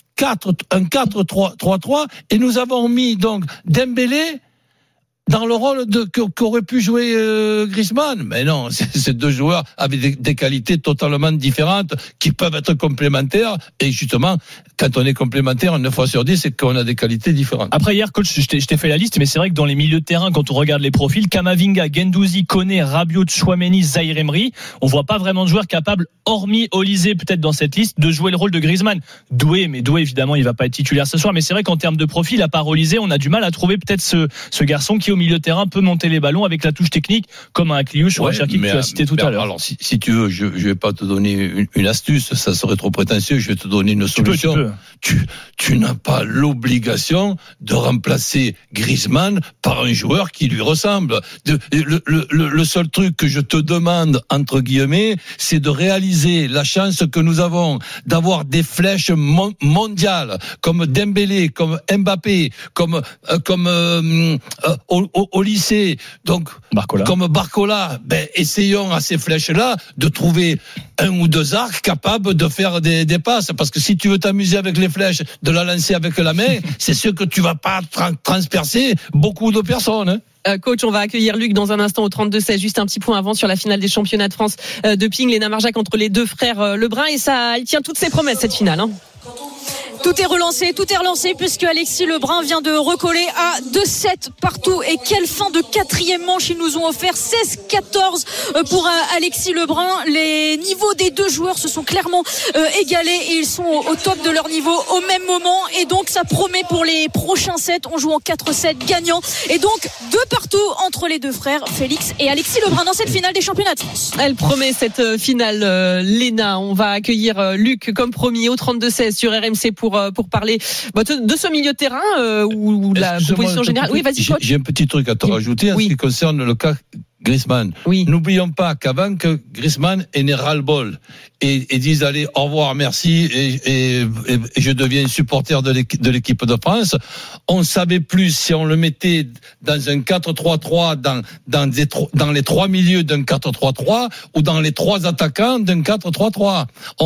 4-3-3 et nous avons mis donc Dembélé dans le rôle qu'aurait pu jouer Griezmann. Mais non, c'est deux joueurs avec des qualités totalement différentes qui peuvent être complémentaires. Et justement, quand on est complémentaire, 9 fois sur 10, c'est qu'on a des qualités différentes. Après, hier, coach, je t'ai fait la liste, mais c'est vrai que dans les milieux de terrain, quand on regarde les profils, Camavinga, Guendouzi, Koné, Rabiot, Tchouaméni, Zaïre Emery, on voit pas vraiment de joueurs capables, hormis Olysée peut-être dans cette liste, de jouer le rôle de Griezmann. Doué, évidemment, il va pas être titulaire ce soir, mais c'est vrai qu'en termes de profil, à part Olysée, on a du mal à trouver peut-être ce garçon qui, au milieu de terrain, peut monter les ballons avec la touche technique, comme un Kliouche ou un Cherki que tu as cité tout à l'heure. Alors, si tu veux, je vais pas te donner une astuce, ça serait trop prétentieux, je vais te donner une solution. Tu n'as pas l'obligation de remplacer Griezmann par un joueur qui lui ressemble. Le seul truc que je te demande, entre guillemets, c'est de réaliser la chance que nous avons d'avoir des flèches mondiales, comme Dembélé, comme Mbappé, comme au lycée, donc Barcola. Comme Barcola, essayons à ces flèches-là de trouver un ou deux arcs capables de faire des passes, parce que si tu veux t'amuser avec les flèches, de la lancer avec la main, c'est sûr que tu vas pas transpercer beaucoup de personnes. Coach, on va accueillir Luc dans un instant au 32-16. Juste un petit point avant sur la finale des championnats de France de ping, Léna Marjac entre les deux frères Lebrun, et ça, il tient toutes ses promesses cette finale. Tout est relancé puisque Alexis Lebrun vient de recoller à 2-7 partout. Et quelle fin de quatrième manche ils nous ont offert. 16-14 pour Alexis Lebrun. Les niveaux des deux joueurs se sont clairement égalés et ils sont au top de leur niveau au même moment. Et donc ça promet pour les prochains sets. On joue en 4-7 gagnant. Et donc 2 partout entre les deux frères Félix et Alexis Lebrun dans cette finale des championnats de France. Elle promet cette finale, Léna. On va accueillir Luc comme promis au 32-16 sur RMC pour parler de ce milieu de terrain ou de la proposition générale. Oui, vas-y, coach. J'ai un petit truc à te rajouter en ce qui concerne le cas Griezmann. Oui. N'oublions pas qu'avant que Griezmann ait né ras-le-bol et dise allez, au revoir, merci et je deviens supporter de l'équipe de France, on savait plus si on le mettait dans un 4-3-3 dans les 3 milieux d'un 4-3-3 ou dans les 3 attaquants d'un 4-3-3.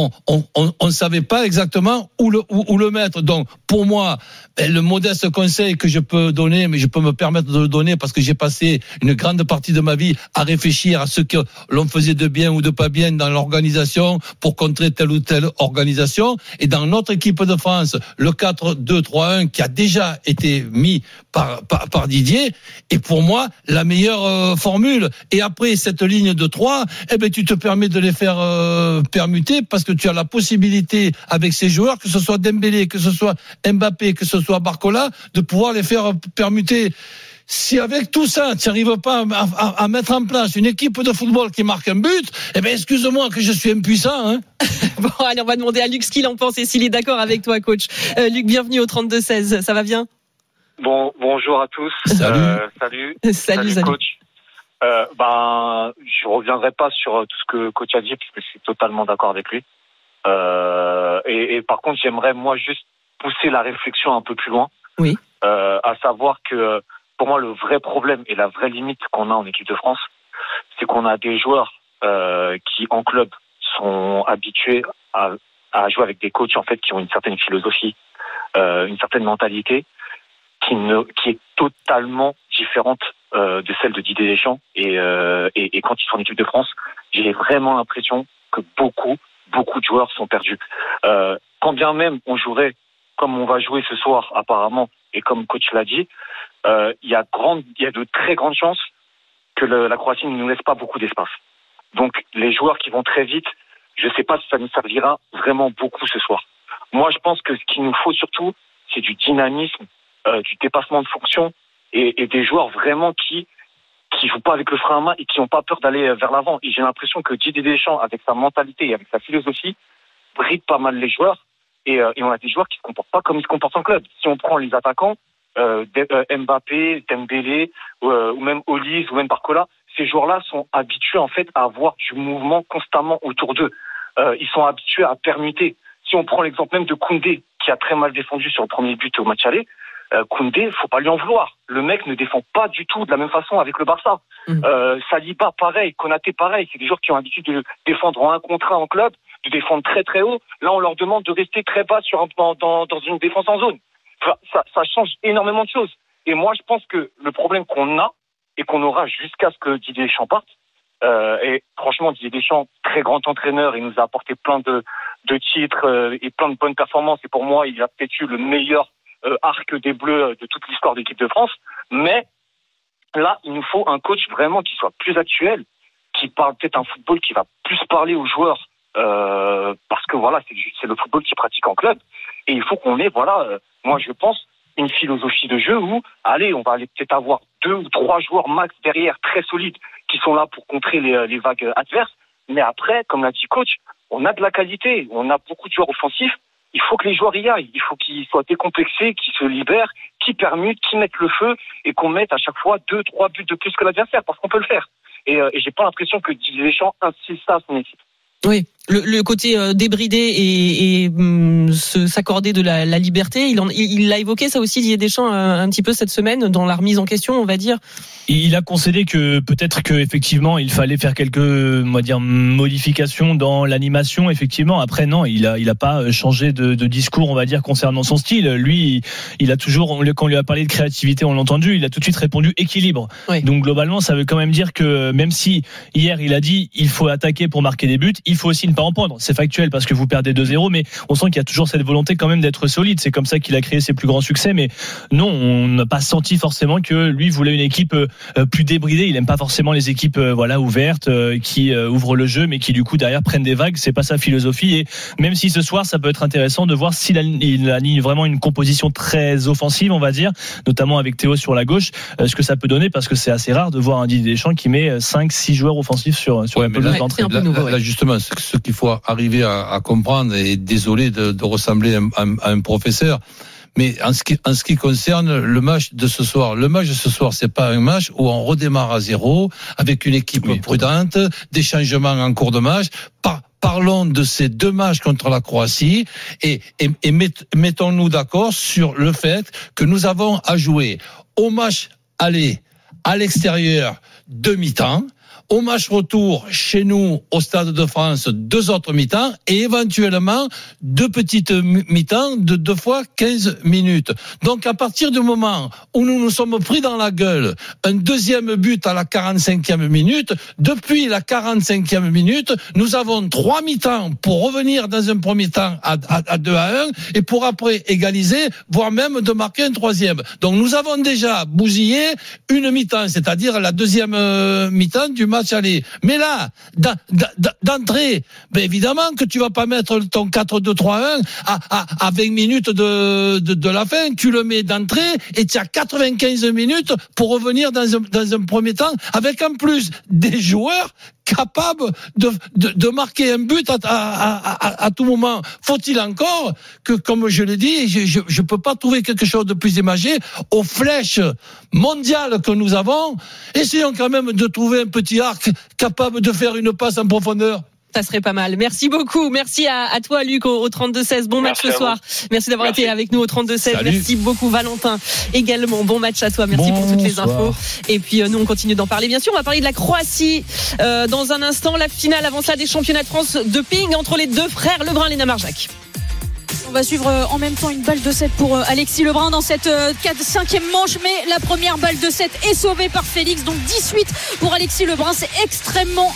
On savait pas exactement où le mettre. Donc pour moi, le modeste conseil que je peux donner, mais je peux me permettre de le donner parce que j'ai passé une grande partie de ma vie à réfléchir à ce que l'on faisait de bien ou de pas bien dans l'organisation pour contrer telle ou telle organisation. Et dans notre équipe de France, le 4-2-3-1 qui a déjà été mis par Didier est pour moi la meilleure formule. Et après cette ligne de 3, tu te permets de les faire permuter parce que tu as la possibilité avec ces joueurs, que ce soit Dembélé, que ce soit Mbappé, que ce soit Barcola, de pouvoir les faire permuter. Si avec tout ça, tu n'arrives pas à mettre en place une équipe de football qui marque un but, excuse-moi que je suis impuissant. Hein. Bon, allez, on va demander à Luc ce qu'il en pense et s'il est d'accord avec toi, coach. Luc, bienvenue au 32-16. Ça va bien ? Bonjour à tous. Salut, coach. Je reviendrai pas sur tout ce que coach a dit parce que je suis totalement d'accord avec lui. Et par contre, j'aimerais moi juste pousser la réflexion un peu plus loin. Oui. À savoir que pour moi, le vrai problème et la vraie limite qu'on a en équipe de France, c'est qu'on a des joueurs qui, en club, sont habitués à jouer avec des coachs en fait qui ont une certaine philosophie, une certaine mentalité qui est totalement différente de celle de Didier Deschamps. Et quand ils sont en équipe de France, j'ai vraiment l'impression que beaucoup de joueurs sont perdus. Quand bien même on jouerait comme on va jouer ce soir apparemment, et comme coach l'a dit, il y a de très grandes chances que la Croatie ne nous laisse pas beaucoup d'espace. Donc les joueurs qui vont très vite, je ne sais pas si ça nous servira vraiment beaucoup ce soir. Moi, je pense que ce qu'il nous faut surtout, c'est du dynamisme, du dépassement de fonction et des joueurs vraiment qui jouent pas avec le frein à main et qui n'ont pas peur d'aller vers l'avant. Et j'ai l'impression que Didier Deschamps, avec sa mentalité et avec sa philosophie, bride pas mal les joueurs. Et on a des joueurs qui se comportent pas comme ils se comportent en club. Si on prend les attaquants, Mbappé, Dembélé, ou même Olise, ou même Barcola, ces joueurs-là sont habitués en fait à avoir du mouvement constamment autour d'eux. Ils sont habitués à permuter. Si on prend l'exemple même de Koundé, qui a très mal défendu sur le premier but au match aller, Koundé, faut pas lui en vouloir. Le mec ne défend pas du tout de la même façon avec le Barça. Saliba, pareil. Konaté, pareil. C'est des joueurs qui ont l'habitude de défendre en 1 contre 1 en club, de défendre très très haut. Là, on leur demande de rester très bas dans une défense en zone. Ça change énormément de choses. Et moi, je pense que le problème qu'on a et qu'on aura jusqu'à ce que Didier Deschamps parte, et franchement, Didier Deschamps, très grand entraîneur, il nous a apporté plein de titres et plein de bonnes performances. Et pour moi, il a peut-être eu le meilleur arc des Bleus de toute l'histoire de l'équipe de France. Mais là, il nous faut un coach vraiment qui soit plus actuel, qui parle peut-être un football qui va plus parler aux joueurs, parce que voilà, c'est le football qui pratique en club. Et il faut qu'on ait, moi je pense, une philosophie de jeu où, allez, on va aller peut-être avoir 2 ou 3 joueurs max derrière très solides qui sont là pour contrer les vagues adverses. Mais après, comme l'a dit coach, on a de la qualité, on a beaucoup de joueurs offensifs. Il faut que les joueurs y aillent. Il faut qu'ils soient décomplexés, qu'ils se libèrent, qu'ils permutent, qu'ils mettent le feu et qu'on mette à chaque fois 2-3 buts de plus que l'adversaire parce qu'on peut le faire. Et j'ai pas l'impression que Didier Deschamps insiste ça à son équipe. Oui, le côté débridé et s'accorder de la liberté, il l'a évoqué ça aussi Didier Deschamps un petit peu cette semaine dans la remise en question, on va dire. Il a concédé que peut-être que effectivement il fallait faire quelques, on va dire, modifications dans l'animation. Effectivement, après non, il a pas changé de discours, on va dire, concernant son style. Lui, il a toujours, quand on lui a parlé de créativité, on l'a entendu, il a tout de suite répondu équilibre. Oui. Donc globalement, ça veut quand même dire que même si hier il a dit il faut attaquer pour marquer des buts, il faut aussi ne pas en prendre. C'est factuel parce que vous perdez 2-0, mais on sent qu'il y a toujours cette volonté quand même d'être solide. C'est comme ça qu'il a créé ses plus grands succès. Mais non, on n'a pas senti forcément que lui voulait une équipe plus débridée. Il aime pas forcément les équipes ouvertes qui ouvrent le jeu, mais qui du coup derrière prennent des vagues. C'est pas sa philosophie. Et même si ce soir ça peut être intéressant de voir s'il aligne vraiment une composition très offensive, on va dire, notamment avec Théo sur la gauche, ce que ça peut donner, parce que c'est assez rare de voir un Didier Deschamps qui met 5-6 joueurs offensifs sur la pelouse d'entrée. Là, justement, ce qu'il faut arriver à comprendre, et désolé de ressembler à un professeur, mais en ce qui concerne le match de ce soir, c'est pas un match où on redémarre à 0 avec une équipe prudente, des changements en cours de match. Parlons de ces 2 matchs contre la Croatie et mettons-nous d'accord sur le fait que nous avons à jouer au match aller à l'extérieur 2 mi-temps, au match retour chez nous au Stade de France 2 autres mi-temps et éventuellement 2 petites mi-temps de 2 fois 15 minutes. Donc à partir du moment où nous nous sommes pris dans la gueule un deuxième but à la 45e minute, depuis la 45e minute, nous avons 3 mi-temps pour revenir dans un premier temps à 2-1 et pour après égaliser, voire même de marquer un 3e. Donc nous avons déjà bousillé une mi-temps, c'est-à-dire la deuxième mi-temps du match aller. Mais là, d'entrée, évidemment que tu vas pas mettre ton 4-2-3-1 à 20 minutes de la fin. Tu le mets d'entrée et tu as 95 minutes pour revenir dans un premier temps avec en plus des joueurs capables de marquer un but à tout moment. Faut-il encore que, comme je l'ai dit, je peux pas trouver quelque chose de plus imagé aux flèches mondiales que nous avons. Essayons quand même de trouver un petit arc capable de faire une passe en profondeur. Ça serait pas mal. Merci beaucoup. Merci à toi, Luc, au 32-16. Bon match ce soir. Merci d'avoir été avec nous au 32-16. Salut. Merci beaucoup, Valentin. Également, bon match à toi. Merci pour toutes les infos. Et puis, nous, on continue d'en parler. Bien sûr, on va parler de la Croatie dans un instant. La finale avant cela des championnats de France de ping entre les 2 frères Lebrun et Léna Marjac. On va suivre en même temps une balle de 7 pour Alexis Lebrun dans cette 5e manche, mais la première balle de 7 est sauvée par Félix, donc 18 pour Alexis Lebrun. C'est extrêmement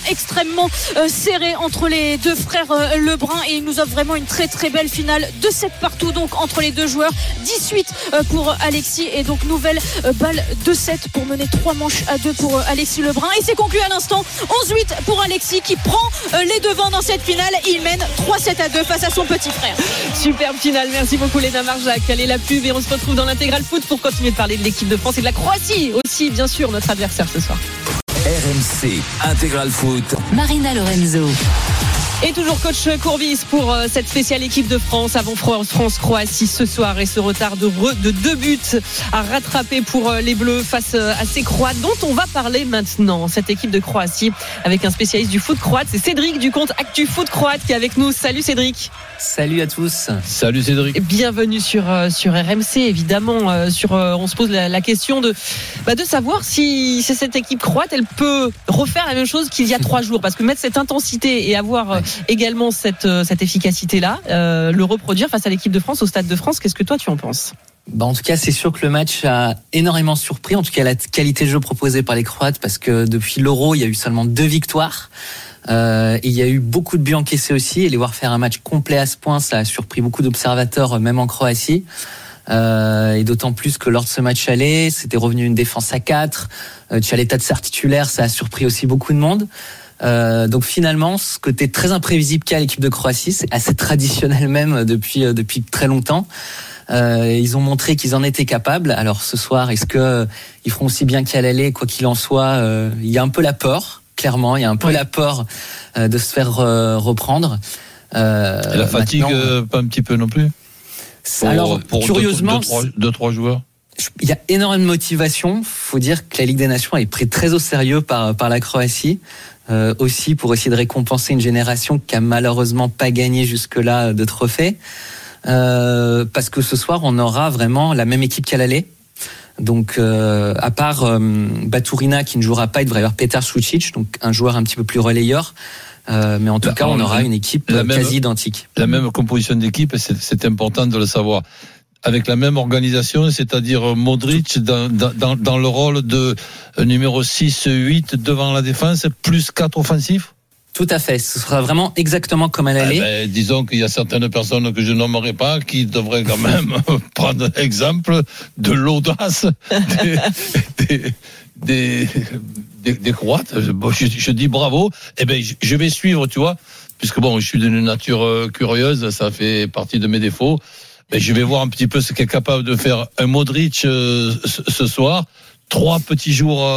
serré entre les deux frères Lebrun et il nous offre vraiment une très très belle finale de 7 partout donc entre les deux joueurs. 18 pour Alexis et donc nouvelle balle de 7 pour mener 3 manches à 2 pour Alexis Lebrun et c'est conclu à l'instant. 11-8 pour Alexis qui prend les devants dans cette finale. Il mène 3-7-2 face à son petit frère. Superbe finale, merci beaucoup Léna Marjac. Allez la pub et on se retrouve dans l'intégral foot pour continuer de parler de l'équipe de France et de la Croatie aussi, bien sûr, notre adversaire ce soir. RMC Intégral Foot. Marina Lorenzo. Et toujours coach Courbis pour cette spéciale équipe de France avant France-Croatie ce soir et ce retard de 2 buts à rattraper pour les Bleus face à ces Croates dont on va parler maintenant. Cette équipe de Croatie avec un spécialiste du foot croate, c'est Cédric du compte Actu Foot Croate qui est avec nous. Salut Cédric. Salut à tous. Salut Cédric. Bienvenue sur RMC évidemment. On se pose la question de savoir si cette équipe croate elle peut refaire la même chose qu'il y a 3 jours parce que mettre cette intensité et avoir également cette efficacité-là, le reproduire face à l'équipe de France au Stade de France. Qu'est-ce que toi tu en penses ? En tout cas, c'est sûr que le match a énormément surpris, en tout cas la qualité de jeu proposée par les Croates, parce que depuis l'Euro, il y a eu seulement 2 victoires. Et il y a eu beaucoup de buts encaissés aussi, et les voir faire un match complet à ce point, ça a surpris beaucoup d'observateurs, même en Croatie. Et d'autant plus que lors de ce match aller, c'était revenu une défense à 4. Tchaleta de Sar titulaire, ça a surpris aussi beaucoup de monde. Donc finalement, ce côté très imprévisible qu'a l'équipe de Croatie, c'est assez traditionnel même depuis très longtemps. Ils ont montré qu'ils en étaient capables. Alors ce soir, est-ce que ils feront aussi bien qu'à l'aller? Quoi qu'il en soit, il y a un peu la peur. Clairement, il y a un peu la peur de se faire reprendre. Et la fatigue, pas un petit peu non plus. Alors curieusement, 2-3 joueurs. Il y a énormément de motivation. Faut dire que la Ligue des Nations est prise très au sérieux par la Croatie. Aussi pour essayer de récompenser une génération qui a malheureusement pas gagné jusque-là de trophées. Parce que ce soir, on aura vraiment la même équipe qu'à l'aller. Donc, à part Baturina qui ne jouera pas, il devrait y avoir Petar Sucic, donc un joueur un petit peu plus relayeur. Mais en tout cas, on aura une équipe quasi identique. La même composition d'équipe, c'est important de le savoir. Avec la même organisation, c'est-à-dire Modric dans le rôle de numéro 6-8 devant la défense, plus 4 offensifs. Tout à fait, ce sera vraiment exactement comme à l'aller. Disons qu'il y a certaines personnes que je nommerai pas qui devraient quand même prendre exemple de l'audace des Croates. Je dis bravo. Je vais suivre, tu vois, puisque je suis d'une nature curieuse, ça fait partie de mes défauts. Je vais voir un petit peu ce qu'est capable de faire un Modric ce soir. 3 petits jours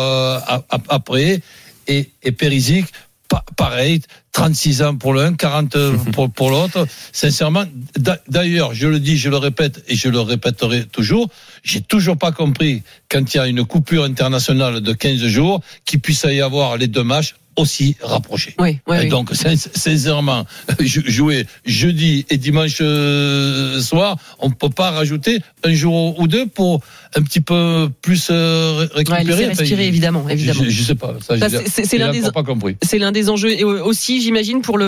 après et Perisic. Pareil, 36 ans pour l'un, 40 pour l'autre. Sincèrement, d'ailleurs, je le dis, je le répète et je le répéterai toujours, j'ai toujours pas compris quand il y a une coupure internationale de 15 jours qu'il puisse y avoir les 2 matchs aussi rapprochés. Oui. Donc, sincèrement, jouer jeudi et dimanche soir, on peut pas rajouter un jour ou 2 pour un petit peu plus récupérer. Respirer, évidemment. Je sais pas. Pas compris. C'est l'un des enjeux. Et aussi, j'imagine, pour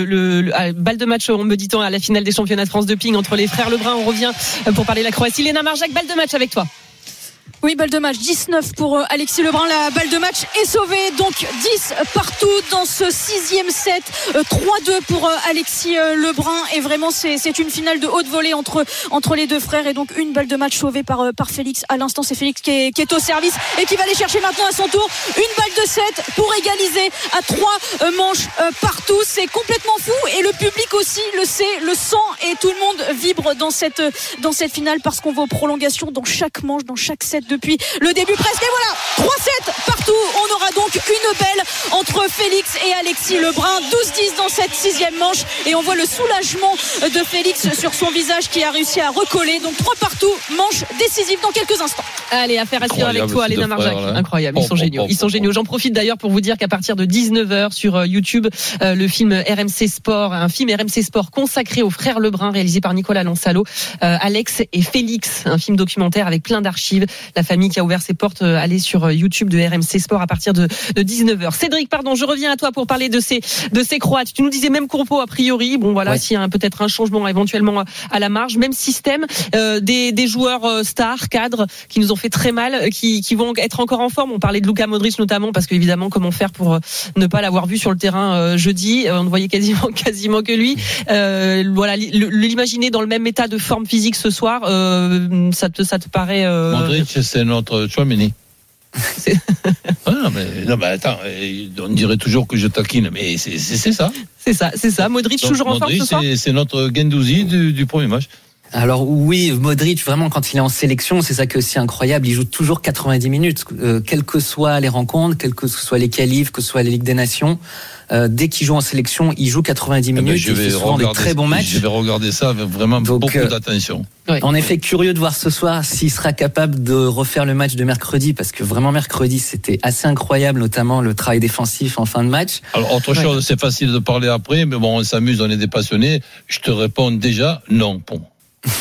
le balle de match, on me dit-on, à la finale des championnats de France de ping entre les frères Lebrun. On revient pour parler de la Croatie. Léna Marjac, balle de match avec toi. Oui, balle de match, 19 pour Alexis Lebrun. La balle de match est sauvée, donc 10 partout dans ce 6e set. 3-2 pour Alexis Lebrun. Et vraiment, c'est une finale de haute volée entre les deux frères. Et donc, une balle de match sauvée par Félix. À l'instant, c'est Félix qui est au service et qui va aller chercher maintenant à son tour une balle de 7 pour égaliser à 3 manches partout. C'est complètement fou. Et le public aussi le sait, le sent. Et tout le monde vibre dans cette finale parce qu'on va aux prolongations dans chaque manche, dans chaque set depuis le début presque. Et voilà, 3-7 partout. On aura donc une belle entre Félix et Alexis Lebrun. 12-10 dans cette 6e manche. Et on voit le soulagement de Félix sur son visage qui a réussi à recoller. Donc 3 partout, manche décisive dans quelques instants. Allez, affaire à suivre avec toi, Léna Marjac. Incroyable, ils sont géniaux. Ils sont géniaux. J'en profite d'ailleurs pour vous dire qu'à partir de 19h sur YouTube, le film RMC Sport, un film RMC Sport consacré aux frères Lebrun, réalisé par Nicolas Lansalo, Alex et Félix, un film documentaire avec plein d'archives. La famille qui a ouvert ses portes, allez sur YouTube de RMC Sport à partir de de 19h. Cédric, pardon, je reviens à toi pour parler de ces Croates. Tu nous disais même Courpeau a priori. Bon voilà, s'il y a peut-être un changement éventuellement à la marge, même système, des joueurs stars, cadres qui nous ont fait très mal, qui vont être encore en forme. On parlait de Luka Modric notamment parce qu'évidemment comment faire pour ne pas l'avoir vu sur le terrain jeudi. On ne voyait quasiment que lui. Voilà, l'imaginer dans le même état de forme physique ce soir, ça te paraît Modric, c'est notre Tchouaméni. non mais attends, on dirait toujours que je taquine, mais c'est ça. C'est ça. Modric toujours en forme ce soir. C'est notre Guendouzi du premier match. Alors oui, Modric, vraiment, quand il est en sélection, c'est ça qui est aussi incroyable, il joue toujours 90 minutes, quelles que soient les rencontres, quelles que soient les qualifs, que ce soit les Ligues des Nations. Dès qu'il joue en sélection, il joue 90 minutes, il fait souvent des très bons matchs. Je vais regarder ça avec vraiment beaucoup d'attention. En effet, curieux de voir ce soir s'il sera capable de refaire le match de mercredi, parce que vraiment mercredi, c'était assez incroyable, notamment le travail défensif en fin de match. Alors autre chose, c'est facile de parler après, mais bon, on s'amuse, on est des passionnés. Je te réponds déjà non pour moi.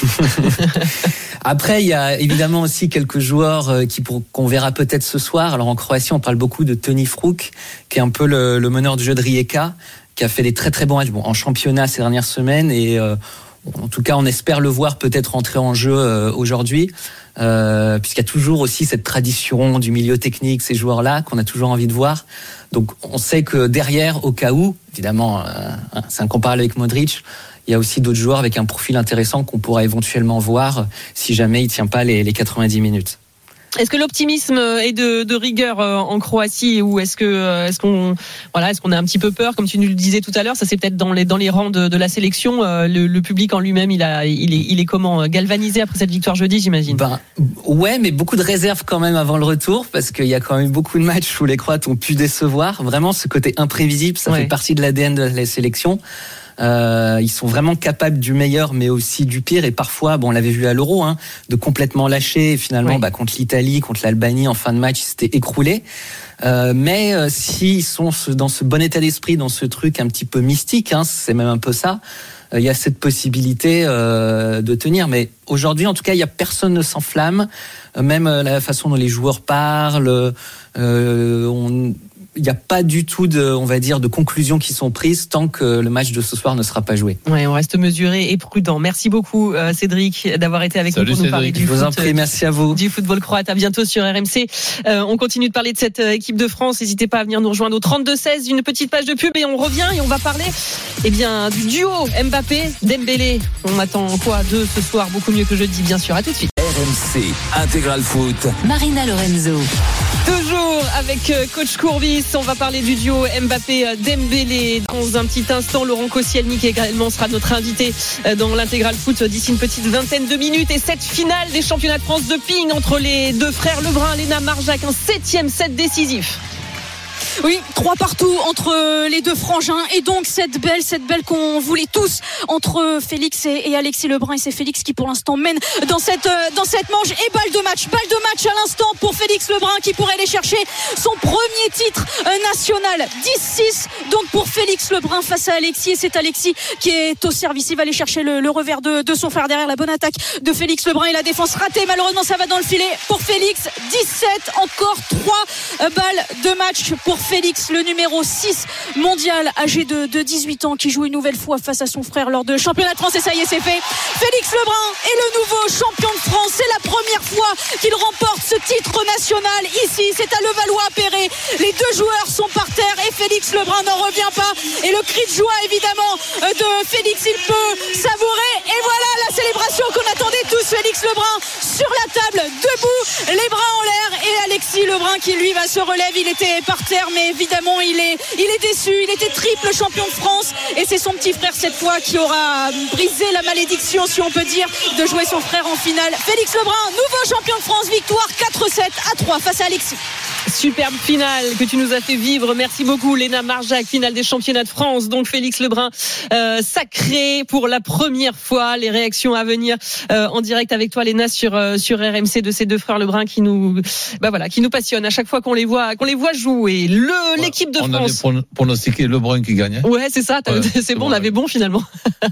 Après, il y a évidemment aussi quelques joueurs qu'on verra peut-être ce soir. Alors en Croatie, on parle beaucoup de Toni Fruk, qui est un peu le meneur du jeu de Rijeka, qui a fait des très très bons matchs en championnat ces dernières semaines et en tout cas, on espère le voir peut-être entrer en jeu aujourd'hui, puisqu'il y a toujours aussi cette tradition du milieu technique, ces joueurs-là qu'on a toujours envie de voir. Donc on sait que derrière, au cas où, évidemment, c'est incomparable avec Modric, il y a aussi d'autres joueurs avec un profil intéressant qu'on pourra éventuellement voir si jamais il tient pas les 90 minutes. Est-ce que l'optimisme est de rigueur en Croatie ou est-ce qu'on a un petit peu peur, comme tu nous le disais tout à l'heure, ça c'est peut-être dans les rangs de la sélection, le public en lui-même il est comment galvanisé après cette victoire jeudi, j'imagine. Ouais, mais beaucoup de réserves quand même avant le retour parce qu'il y a quand même beaucoup de matchs où les Croates ont pu décevoir. Vraiment, ce côté imprévisible, ça fait partie de l'ADN de la sélection. Ils sont vraiment capables du meilleur mais aussi du pire et parfois, on l'avait vu à l'Euro, de complètement lâcher et finalement contre l'Italie, contre l'Albanie en fin de match, ils s'étaient écroulés. Mais s'ils sont dans ce bon état d'esprit, dans ce truc un petit peu mystique, c'est même un peu ça, il y a cette possibilité de tenir. Mais aujourd'hui, en tout cas, personne ne s'enflamme. Même la façon dont les joueurs parlent, il n'y a pas du tout de conclusions qui sont prises tant que le match de ce soir ne sera pas joué. Ouais, on reste mesuré et prudent. Merci beaucoup Cédric d'avoir été avec nous pour nous parler du foot. Je vous en prie, merci à vous. Du football croate. À bientôt sur RMC. On continue de parler de cette équipe de France. N'hésitez pas à venir nous rejoindre au 32-16. Une petite page de pub et on revient et on va parler du duo Mbappé-Dembélé. On attend quoi d'eux ce soir? Beaucoup mieux que jeudi, bien sûr. À tout de suite. RMC Intégral Foot. Marina Lorenzo. Toujours avec coach Courbis, on va parler du duo Mbappé-Dembélé dans un petit instant. Laurent Koscielny qui également sera notre invité dans l'Intégral Foot d'ici une petite vingtaine de minutes. Et cette finale des championnats de France de ping entre les deux frères Lebrun, Léna Marjac, un 7e set décisif. Oui, 3 partout entre les deux frangins et donc cette belle qu'on voulait tous entre Félix et Alexis Lebrun, et c'est Félix qui pour l'instant mène dans cette manche et balle de match à l'instant pour Félix Lebrun qui pourrait aller chercher son premier titre national. 10-6 donc pour Félix Lebrun face à Alexis, et c'est Alexis qui est au service, il va aller chercher le revers de son frère derrière la bonne attaque de Félix Lebrun et la défense ratée, malheureusement ça va dans le filet pour Félix. 17, encore 3 balles de match pour Félix, le numéro 6 mondial, âgé de 18 ans, qui joue une nouvelle fois face à son frère lors de championnat de France, et ça y est, c'est fait. Félix Lebrun est le nouveau champion de France. C'est la première fois qu'il remporte ce titre national ici. C'est à Levallois-Perret. Les deux joueurs sont par terre et Félix Lebrun n'en revient pas. Et le cri de joie, évidemment, de Félix, il peut savourer. Et voilà la célébration qu'on attendait tous. Félix Lebrun sur la table, debout, les bras en l'air, et Alexis Lebrun qui lui se relève. Il était par terre, mais évidemment il est déçu. Il était triple champion de France et c'est son petit frère cette fois qui aura brisé la malédiction, si on peut dire, de jouer son frère en finale. Félix Lebrun, nouveau champion de France, victoire 4-7-3 face à Alexis. Superbe finale que tu nous as fait vivre. Merci beaucoup Léna Marjac, finale des championnats de France. Donc Félix Lebrun sacré pour la première fois. Les réactions à venir en direct avec toi Léna sur RMC de ces deux frères Lebrun qui nous passionnent à chaque fois qu'on les voit jouer. L'équipe de France. On avait pronostiqué Lebrun qui gagnait. Ouais, c'est ça. C'est bon, on avait bon finalement.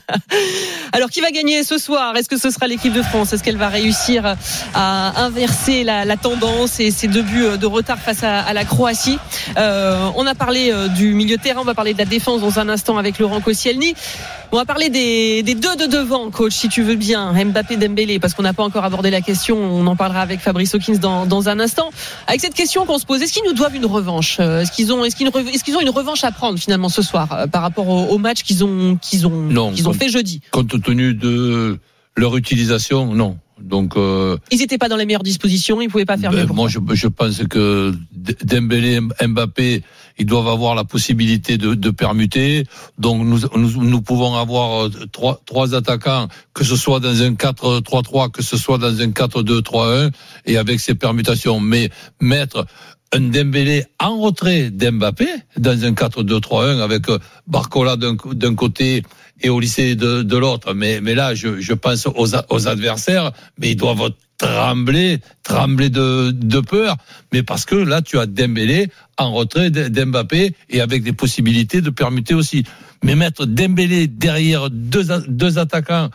Alors qui va gagner ce soir? Est-ce que ce sera l'équipe de France? Est-ce qu'elle va réussir à inverser la tendance et ces 2 buts de retard face à la Croatie. On a parlé du milieu de terrain, on va parler de la défense dans un instant avec Laurent Koscielny. On va parler des deux de devant, coach, si tu veux bien, Mbappé, Dembélé, parce qu'on n'a pas encore abordé la question. On en parlera avec Fabrice Hawkins dans un instant. Avec cette question qu'on se pose, est-ce qu'ils nous doivent une revanche ? Est-ce qu'ils ont une revanche à prendre finalement ce soir par rapport au match qu'ils ont fait jeudi ? Compte tenu de leur utilisation, non. Donc, ils n'étaient pas dans les meilleures dispositions, ils ne pouvaient pas faire mieux. Moi, je pense que Dembélé, Mbappé, ils doivent avoir la possibilité de permuter. Donc, nous pouvons avoir trois attaquants, que ce soit dans un 4-3-3, que ce soit dans un 4-2-3-1, et avec ces permutations. Mais mettre un Dembélé en retrait d'Mbappé dans un 4-2-3-1 avec Barcola d'un côté et au lycée de l'autre. Mais là, je pense aux adversaires, mais ils doivent trembler de peur. Mais parce que là, tu as Dembélé en retrait d'Mbappé et avec des possibilités de permuter aussi. Mais mettre Dembélé derrière deux attaquants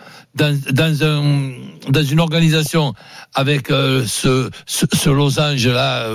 dans une organisation avec ce losange là,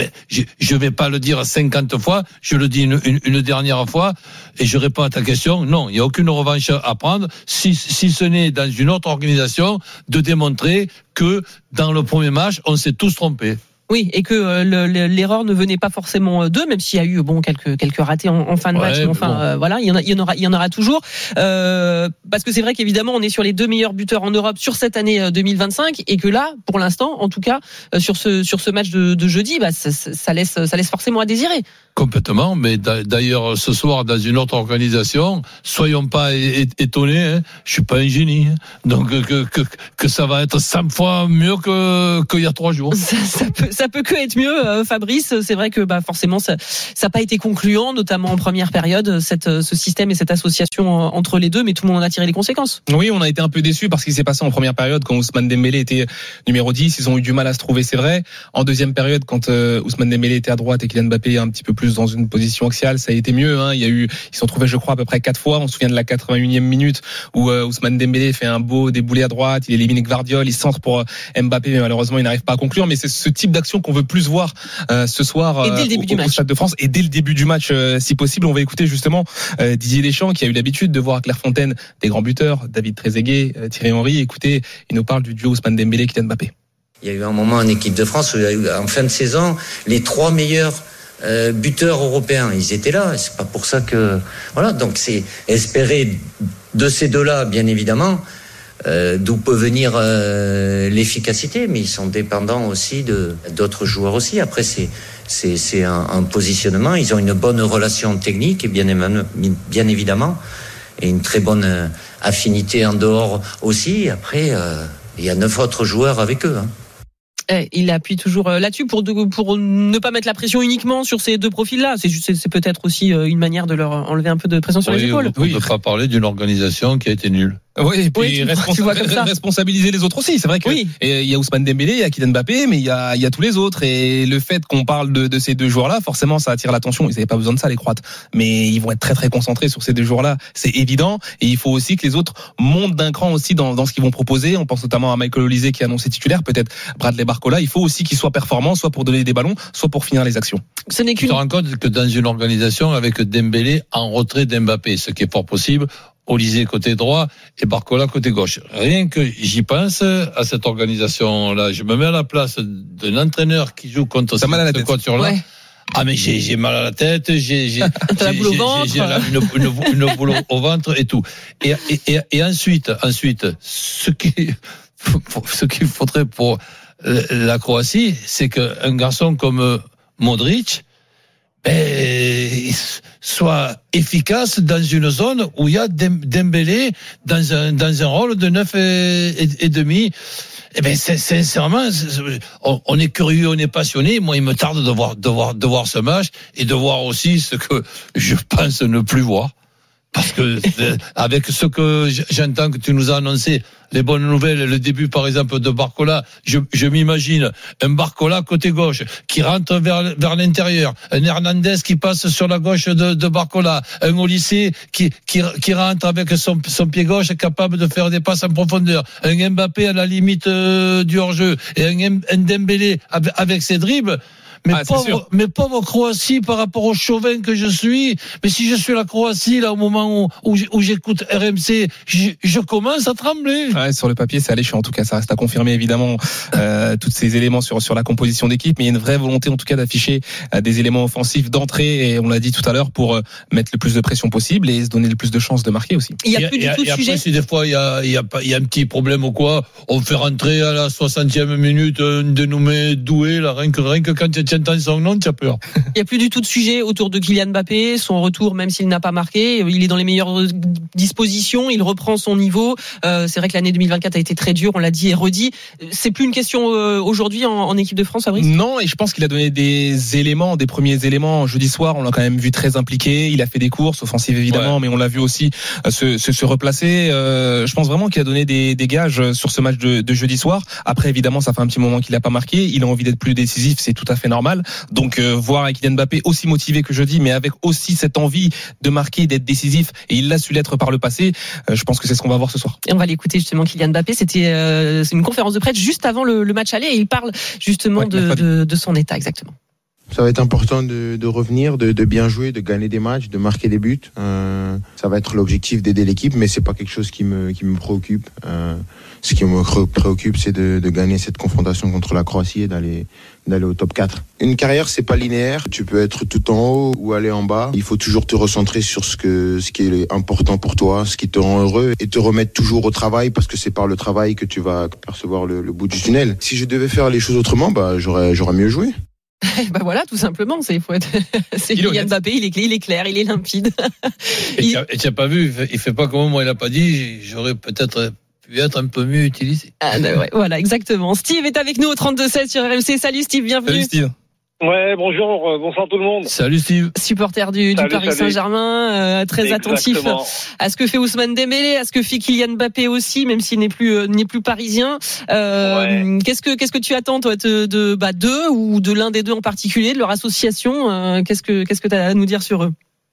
je vais pas le dire 50 fois, je le dis une dernière fois et je réponds à ta question. Non, il y a aucune revanche à prendre si ce n'est dans une autre organisation de démontrer que dans le premier match, on s'est tous trompés. Oui, et que l'erreur ne venait pas forcément d'eux, même s'il y a eu quelques ratés en fin de match. Mais enfin, voilà, il y en aura toujours. Parce que c'est vrai qu'évidemment, on est sur les deux meilleurs buteurs en Europe sur cette année 2025, et que là, pour l'instant, en tout cas, sur ce match de jeudi, ça laisse forcément à désirer. Complètement, mais d'ailleurs ce soir dans une autre organisation, soyons pas étonnés, hein, je suis pas un génie, hein, donc que ça va être 100 fois mieux qu'il y a 3 jours. Ça peut que être mieux, Fabrice. C'est vrai que forcément ça n'a pas été concluant, notamment en première période, ce système et cette association entre les deux, mais tout le monde en a tiré les conséquences. Oui, on a été un peu déçus parce qu'il s'est passé en première période quand Ousmane Dembélé était numéro 10, ils ont eu du mal à se trouver, c'est vrai. En deuxième période, quand Ousmane Dembélé était à droite et Kylian Mbappé un petit peu plus dans une position axiale, ça a été mieux, hein. Ils se sont trouvés, je crois, à peu près 4 fois. On se souvient de la 81e minute où Ousmane Dembélé fait un beau déboulé à droite, il élimine Gvardiol, il centre pour Mbappé, mais malheureusement il n'arrive pas à conclure. Mais c'est ce type d'action qu'on veut plus voir ce soir au Stade de France et dès le début du match, si possible. On va écouter justement Didier Deschamps, qui a eu l'habitude de voir à Clairefontaine des grands buteurs, David Trezeguet, Thierry Henry. Écoutez, il nous parle du duo Ousmane Dembélé, Kylian Mbappé. Il y a eu un moment en équipe de France où il y a eu, en fin de saison, les 3 meilleurs buteurs européens, ils étaient là. C'est pas pour ça que voilà. Donc c'est espérer de ces deux-là, bien évidemment, d'où peut venir l'efficacité, mais ils sont dépendants aussi d'autres joueurs aussi. Après c'est un positionnement. Ils ont une bonne relation technique et bien évidemment et une très bonne affinité en dehors aussi. Après il y a 9 autres joueurs avec eux. Il appuie toujours là-dessus pour ne pas mettre la pression uniquement sur ces deux profils-là. C'est peut-être aussi une manière de leur enlever un peu de pression sur les épaules. On ne peut pas parler d'une organisation qui a été nulle. Oui, et puis responsabiliser les autres aussi. C'est vrai que il y a Ousmane Dembélé, il y a Kylian Mbappé, mais il y a tous les autres. Et le fait qu'on parle de ces deux joueurs-là, forcément, ça attire l'attention. Ils n'avaient pas besoin de ça, les Croates. Mais ils vont être très très concentrés sur ces deux joueurs-là. C'est évident. Et il faut aussi que les autres montent d'un cran aussi dans ce qu'ils vont proposer. On pense notamment à Michael Olise qui a annoncé titulaire, peut-être Bradley Barcola. Il faut aussi qu'ils soient performants, soit pour donner des ballons, soit pour finir les actions. Tu te rends compte que dans une organisation avec Dembélé en retrait d'Mbappé, ce qui est fort possible, Olise côté droit et Barcola côté gauche. Rien que j'y pense à cette organisation-là, je me mets à la place d'un entraîneur qui joue contre cette quatuor-là. Ouais. Ah mais j'ai mal à la tête, j'ai la boule au ventre, une boule au ventre et tout. Et ensuite, ce qu'il faudrait pour la Croatie, c'est qu'un garçon comme Modric soit efficace dans une zone où il y a Dembélé dans un rôle de 9 et demi. Sincèrement, on est curieux, on est passionné. Moi, il me tarde de voir ce match et de voir aussi ce que je pense ne plus voir. Parce que avec ce que j'entends que tu nous as annoncé, les bonnes nouvelles, le début par exemple de Barcola, je m'imagine un Barcola côté gauche qui rentre vers l'intérieur, un Hernandez qui passe sur la gauche de Barcola, un Olise qui rentre avec son pied gauche capable de faire des passes en profondeur, un Mbappé à la limite du hors-jeu et un Dembélé avec ses dribbles. mais pauvre Croatie par rapport au chauvin que je suis. Mais si je suis la Croatie, là, au moment où j'écoute RMC, je commence à trembler. Ouais, sur le papier, c'est alléchant. En tout cas, ça reste à confirmer, évidemment, tous ces éléments sur la composition d'équipe. Mais il y a une vraie volonté, en tout cas, d'afficher des éléments offensifs d'entrée. Et on l'a dit tout à l'heure, pour mettre le plus de pression possible et se donner le plus de chances de marquer aussi. Il y a plus du tout de sujet. Après, si des fois, il y a un petit problème ou quoi, on fait rentrer à la 60e minute dénommé Doué, là, rien que quand tu entends son nom, tu as peur. Il n'y a plus du tout de sujet autour de Kylian Mbappé. Son retour, même s'il n'a pas marqué, il est dans les meilleures dispositions. Il reprend son niveau. C'est vrai que l'année 2024 a été très dure, on l'a dit et redit. C'est plus une question aujourd'hui en équipe de France, Fabrice ? Non, et je pense qu'il a donné des premiers éléments. Jeudi soir, on l'a quand même vu très impliqué. Il a fait des courses offensives, évidemment, mais on l'a vu aussi se replacer. Je pense vraiment qu'il a donné des gages sur ce match de jeudi soir. Après, évidemment, ça fait un petit moment qu'il n'a pas marqué. Il a envie d'être plus décisif, c'est tout à fait normal. Donc, voir avec Kylian Mbappé aussi motivé que jeudi, mais avec aussi cette envie de marquer, d'être décisif, et il l'a su l'être par le passé, je pense que c'est ce qu'on va voir ce soir. Et on va l'écouter justement, Kylian Mbappé. C'était une conférence de presse juste avant le match aller, et il parle justement de son état exactement. Ça va être important de revenir, de bien jouer, de gagner des matchs, de marquer des buts. Ça va être l'objectif d'aider l'équipe, mais c'est pas quelque chose qui me préoccupe. Ce qui me préoccupe, c'est de gagner cette confrontation contre la Croatie et d'aller au top 4. Une carrière, c'est pas linéaire. Tu peux être tout en haut ou aller en bas. Il faut toujours te recentrer sur ce qui est important pour toi, ce qui te rend heureux, et te remettre toujours au travail, parce que c'est par le travail que tu vas percevoir le bout du tunnel. Si je devais faire les choses autrement, j'aurais mieux joué. Bah voilà, tout simplement, c'est Kylian Mbappé, il est clair, il est limpide. Et tu n'as pas vu, il fait pas comme moi, il a pas dit, j'aurais peut-être pu être un peu mieux utilisé. Ah, ouais, voilà, exactement. Steve est avec nous au 32-16 sur RMC. Salut Steve, bienvenue. Salut Steve. Ouais, bonjour, bonsoir tout le monde. Salut Steve. Supporter du Paris Saint-Germain, très attentif à ce que fait Ousmane Dembélé, à ce que fait Kylian Mbappé aussi, même s'il n'est plus parisien. Qu'est-ce que tu attends toi d'eux ou de l'un des deux en particulier, de leur association? Qu'est-ce que tu as à nous dire sur eux?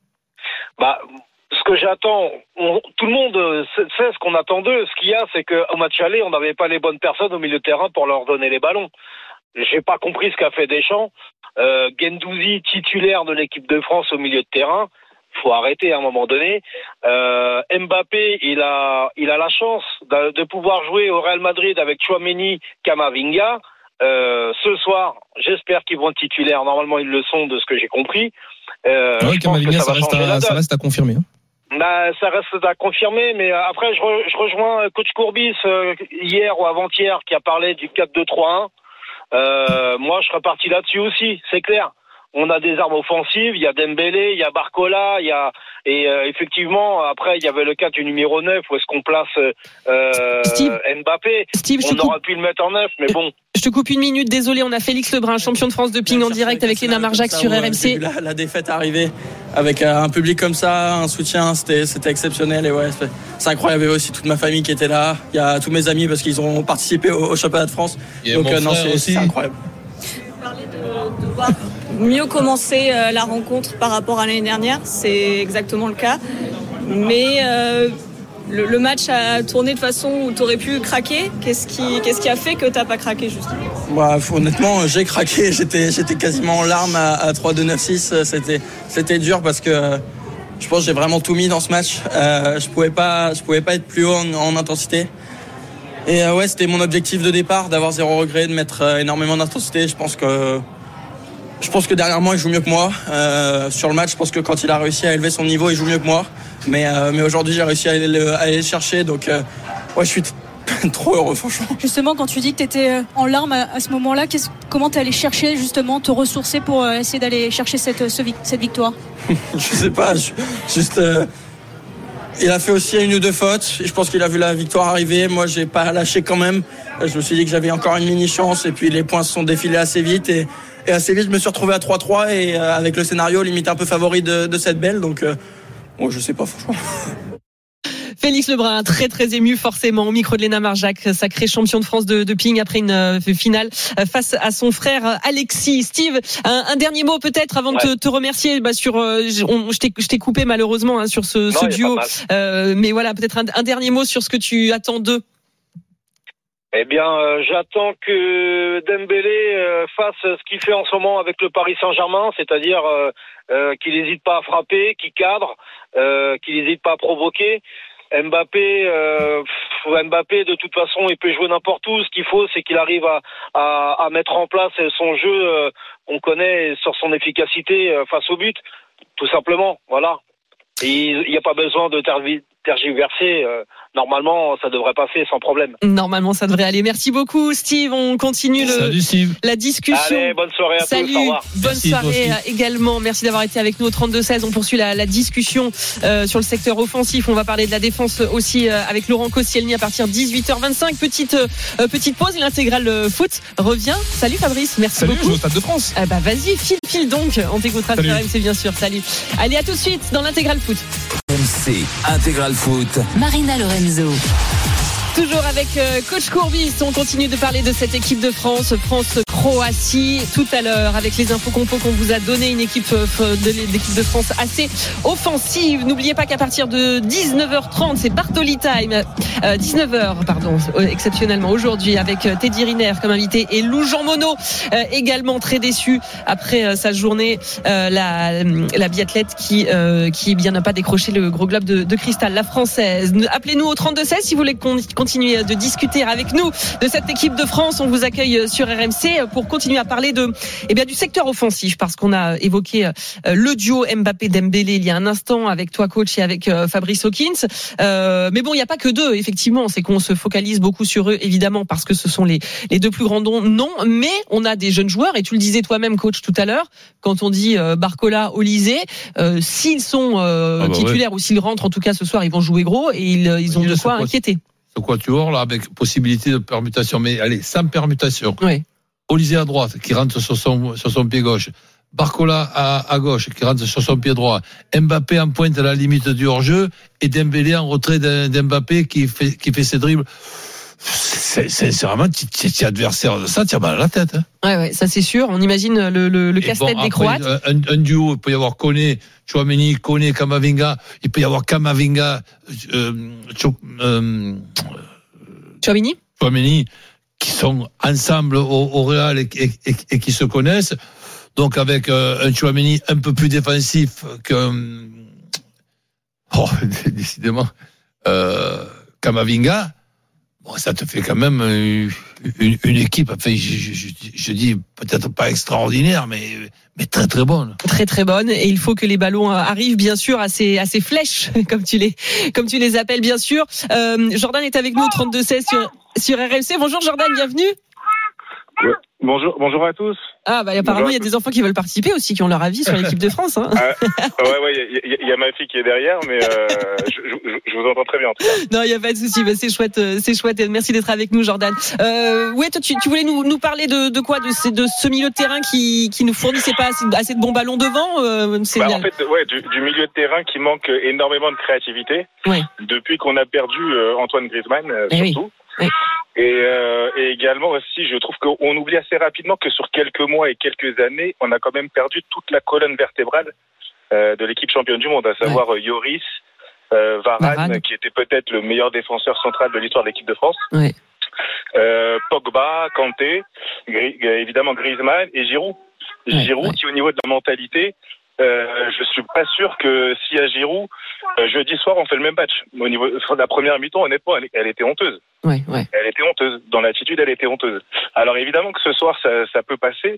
Ce que j'attends, tout le monde sait ce qu'on attend d'eux. Ce qu'il y a, c'est qu'au match aller, on n'avait pas les bonnes personnes au milieu de terrain pour leur donner les ballons. J'ai pas compris ce qu'a fait Deschamps. Guendouzi, titulaire de l'équipe de France au milieu de terrain, faut arrêter à un moment donné. Mbappé, il a la chance de pouvoir jouer au Real Madrid avec Tchouaméni, Camavinga. Ce soir, j'espère qu'ils vont être titulaires. Normalement, ils le sont, de ce que j'ai compris. Camavinga, ça reste à confirmer. Ça reste à confirmer, mais après, je rejoins coach Courbis hier ou avant-hier qui a parlé du 4-2-3-1. Moi, je serais parti là-dessus aussi, c'est clair. On a des armes offensives, il y a Dembélé, il y a Barcola, effectivement, après, il y avait le cas du numéro 9, où est-ce qu'on place Mbappé. Steve, on aurait pu le mettre en 9, mais bon. Je te coupe une minute, désolé, on a Félix Lebrun, champion de France de ping en direct avec Léna Marjac sur RMC. La défaite arrivée avec un public comme ça, un soutien, c'était exceptionnel, et ouais, c'est incroyable. Il y avait aussi toute ma famille qui était là, il y a tous mes amis parce qu'ils ont participé au championnat de France. Donc non, c'est incroyable. Vous parlez de voir mieux commencer la rencontre par rapport à l'année dernière, c'est exactement le cas. Mais le match a tourné de façon où tu aurais pu craquer. Qu'est-ce qui a fait que tu n'as pas craqué justement ? Honnêtement, j'ai craqué. J'étais quasiment en larmes à 3-2-9-6. C'était dur parce que je pense que j'ai vraiment tout mis dans ce match. Je pouvais pas être plus haut en intensité. Et c'était mon objectif de départ, d'avoir zéro regret, de mettre énormément d'intensité. Je pense que derrière moi, il joue mieux que moi. Sur le match, je pense que quand il a réussi à élever son niveau, il joue mieux que moi. Mais aujourd'hui, j'ai réussi à aller le chercher. Donc, je suis trop heureux, franchement. Justement, quand tu dis que tu étais en larmes à ce moment-là, comment tu es allé chercher, justement, te ressourcer pour essayer d'aller chercher cette victoire ? Je sais pas, il a fait aussi une ou deux fautes. Je pense qu'il a vu la victoire arriver. Moi, j'ai pas lâché quand même. Je me suis dit que j'avais encore une mini-chance. Et puis, les points se sont défilés assez vite. Et assez vite, je me suis retrouvé à 3-3. Et avec le scénario limite un peu favori de cette belle. Donc, je sais pas, franchement. Félix Lebrun, très très ému forcément au micro de Léna Marjac, sacré champion de France de ping après une finale face à son frère Alexis. Steve, un dernier mot peut-être avant de te remercier je t'ai coupé malheureusement sur ce duo, mais voilà, peut-être un dernier mot sur ce que tu attends d'eux. Eh bien, j'attends que Dembélé fasse ce qu'il fait en ce moment avec le Paris Saint-Germain, c'est-à-dire qu'il n'hésite pas à frapper, qu'il cadre, qu'il n'hésite pas à provoquer. Mbappé, de toute façon, il peut jouer n'importe où. Ce qu'il faut, c'est qu'il arrive à mettre en place son jeu qu'on connaît sur son efficacité face au but, tout simplement. Voilà. Et il n'y a pas besoin de tergiverser. Normalement, ça devrait passer sans problème. Normalement, ça devrait aller. Merci beaucoup, Steve. On continue la discussion. Allez, bonne soirée à tous. Au revoir. Bonne soirée également. Merci d'avoir été avec nous au 32-16. On poursuit la discussion sur le secteur offensif. On va parler de la défense aussi avec Laurent Koscielny à partir de 18h25. Petite pause. L'intégral foot revient. Salut Fabrice. Merci beaucoup. Salut, au Stade de France. Vas-y, file donc. On t'écoutera sur RMC, bien sûr. Salut. Allez, à tout de suite dans l'intégral foot. RMC Intégral Foot. Marina Lorenzo. Toujours avec coach Courbis, on continue de parler de cette équipe de France-Croatie tout à l'heure avec les infos compos qu'on vous a donné, une équipe d'équipe de France assez offensive. N'oubliez pas qu'à partir de 19h30, c'est Bartoli Time, 19h pardon, exceptionnellement aujourd'hui avec Teddy Riner comme invité et Lou Jean Monod également très déçu après sa journée, la biathlète qui bien n'a pas décroché le gros globe de cristal, la française. Appelez-nous au 32-16 si vous voulez continuer de discuter avec nous de cette équipe de France. On vous accueille sur RMC pour continuer à parler du secteur offensif, parce qu'on a évoqué le duo Mbappé-Dembélé il y a un instant avec toi coach et avec Fabrice Hawkins. Mais bon, il n'y a pas que deux, effectivement, c'est qu'on se focalise beaucoup sur eux, évidemment, parce que ce sont les deux plus grands noms, non, mais on a des jeunes joueurs, et tu le disais toi-même coach tout à l'heure, quand on dit Barcola, Olysée, s'ils sont titulaires ou s'ils rentrent en tout cas ce soir, ils vont jouer gros et ils ont de quoi inquiéter. Ce quatuor là avec possibilité de permutation, mais allez, sans permutation. Oui. Olysée à droite qui rentre sur son pied gauche, Barcola à gauche qui rentre sur son pied droit, Mbappé en pointe à la limite du hors-jeu et Dembélé en retrait d'Mbappé qui fait ses dribbles. C'est vraiment petit adversaire de ça, tiens mal à la tête. Hein. Ouais, ça c'est sûr. On imagine le casse-tête des Croates. Un duo, il peut y avoir Koné, Tchouaméni, Koné, Kamavinga. Il peut y avoir Kamavinga, Tchouaméni, qui sont ensemble au Real et qui se connaissent. Donc avec un Tchouaméni un peu plus défensif décidément, Kamavinga. Bon, ça te fait quand même une équipe, enfin, je dis peut-être pas extraordinaire, mais très très bonne. Très très bonne, et il faut que les ballons arrivent bien sûr à ces flèches, comme tu les appelles bien sûr. Jordan est avec nous au 32-16 sur RMC. Bonjour Jordan, bienvenue. Ouais. Bonjour à tous. Apparemment il y a des enfants qui veulent participer aussi, qui ont leur avis sur l'équipe de France. Hein. Il y a ma fille qui est derrière, mais je vous entends très bien en tout cas. Non, il y a pas de souci, c'est chouette. Merci d'être avec nous, Jordan. Toi, tu voulais nous parler de quoi, de ce milieu de terrain qui nous fournissait pas assez de bons ballons devant. En fait, du milieu de terrain qui manque énormément de créativité. Ouais. Depuis qu'on a perdu Antoine Griezmann, surtout. Oui. Et également aussi, je trouve qu'on oublie assez rapidement que sur quelques mois et quelques années, on a quand même perdu toute la colonne vertébrale de l'équipe championne du monde, à savoir Lloris, Varane, qui était peut-être le meilleur défenseur central de l'histoire de l'équipe de France, Pogba, Kanté, évidemment Griezmann et Giroud. Giroud qui, au niveau de la mentalité, je suis pas sûr que si à Giroud, jeudi soir, on fait le même match. Au niveau de la première mi-temps, honnêtement, elle était honteuse. Ouais. Elle était honteuse. Dans l'attitude, elle était honteuse. Alors évidemment que ce soir, ça peut passer.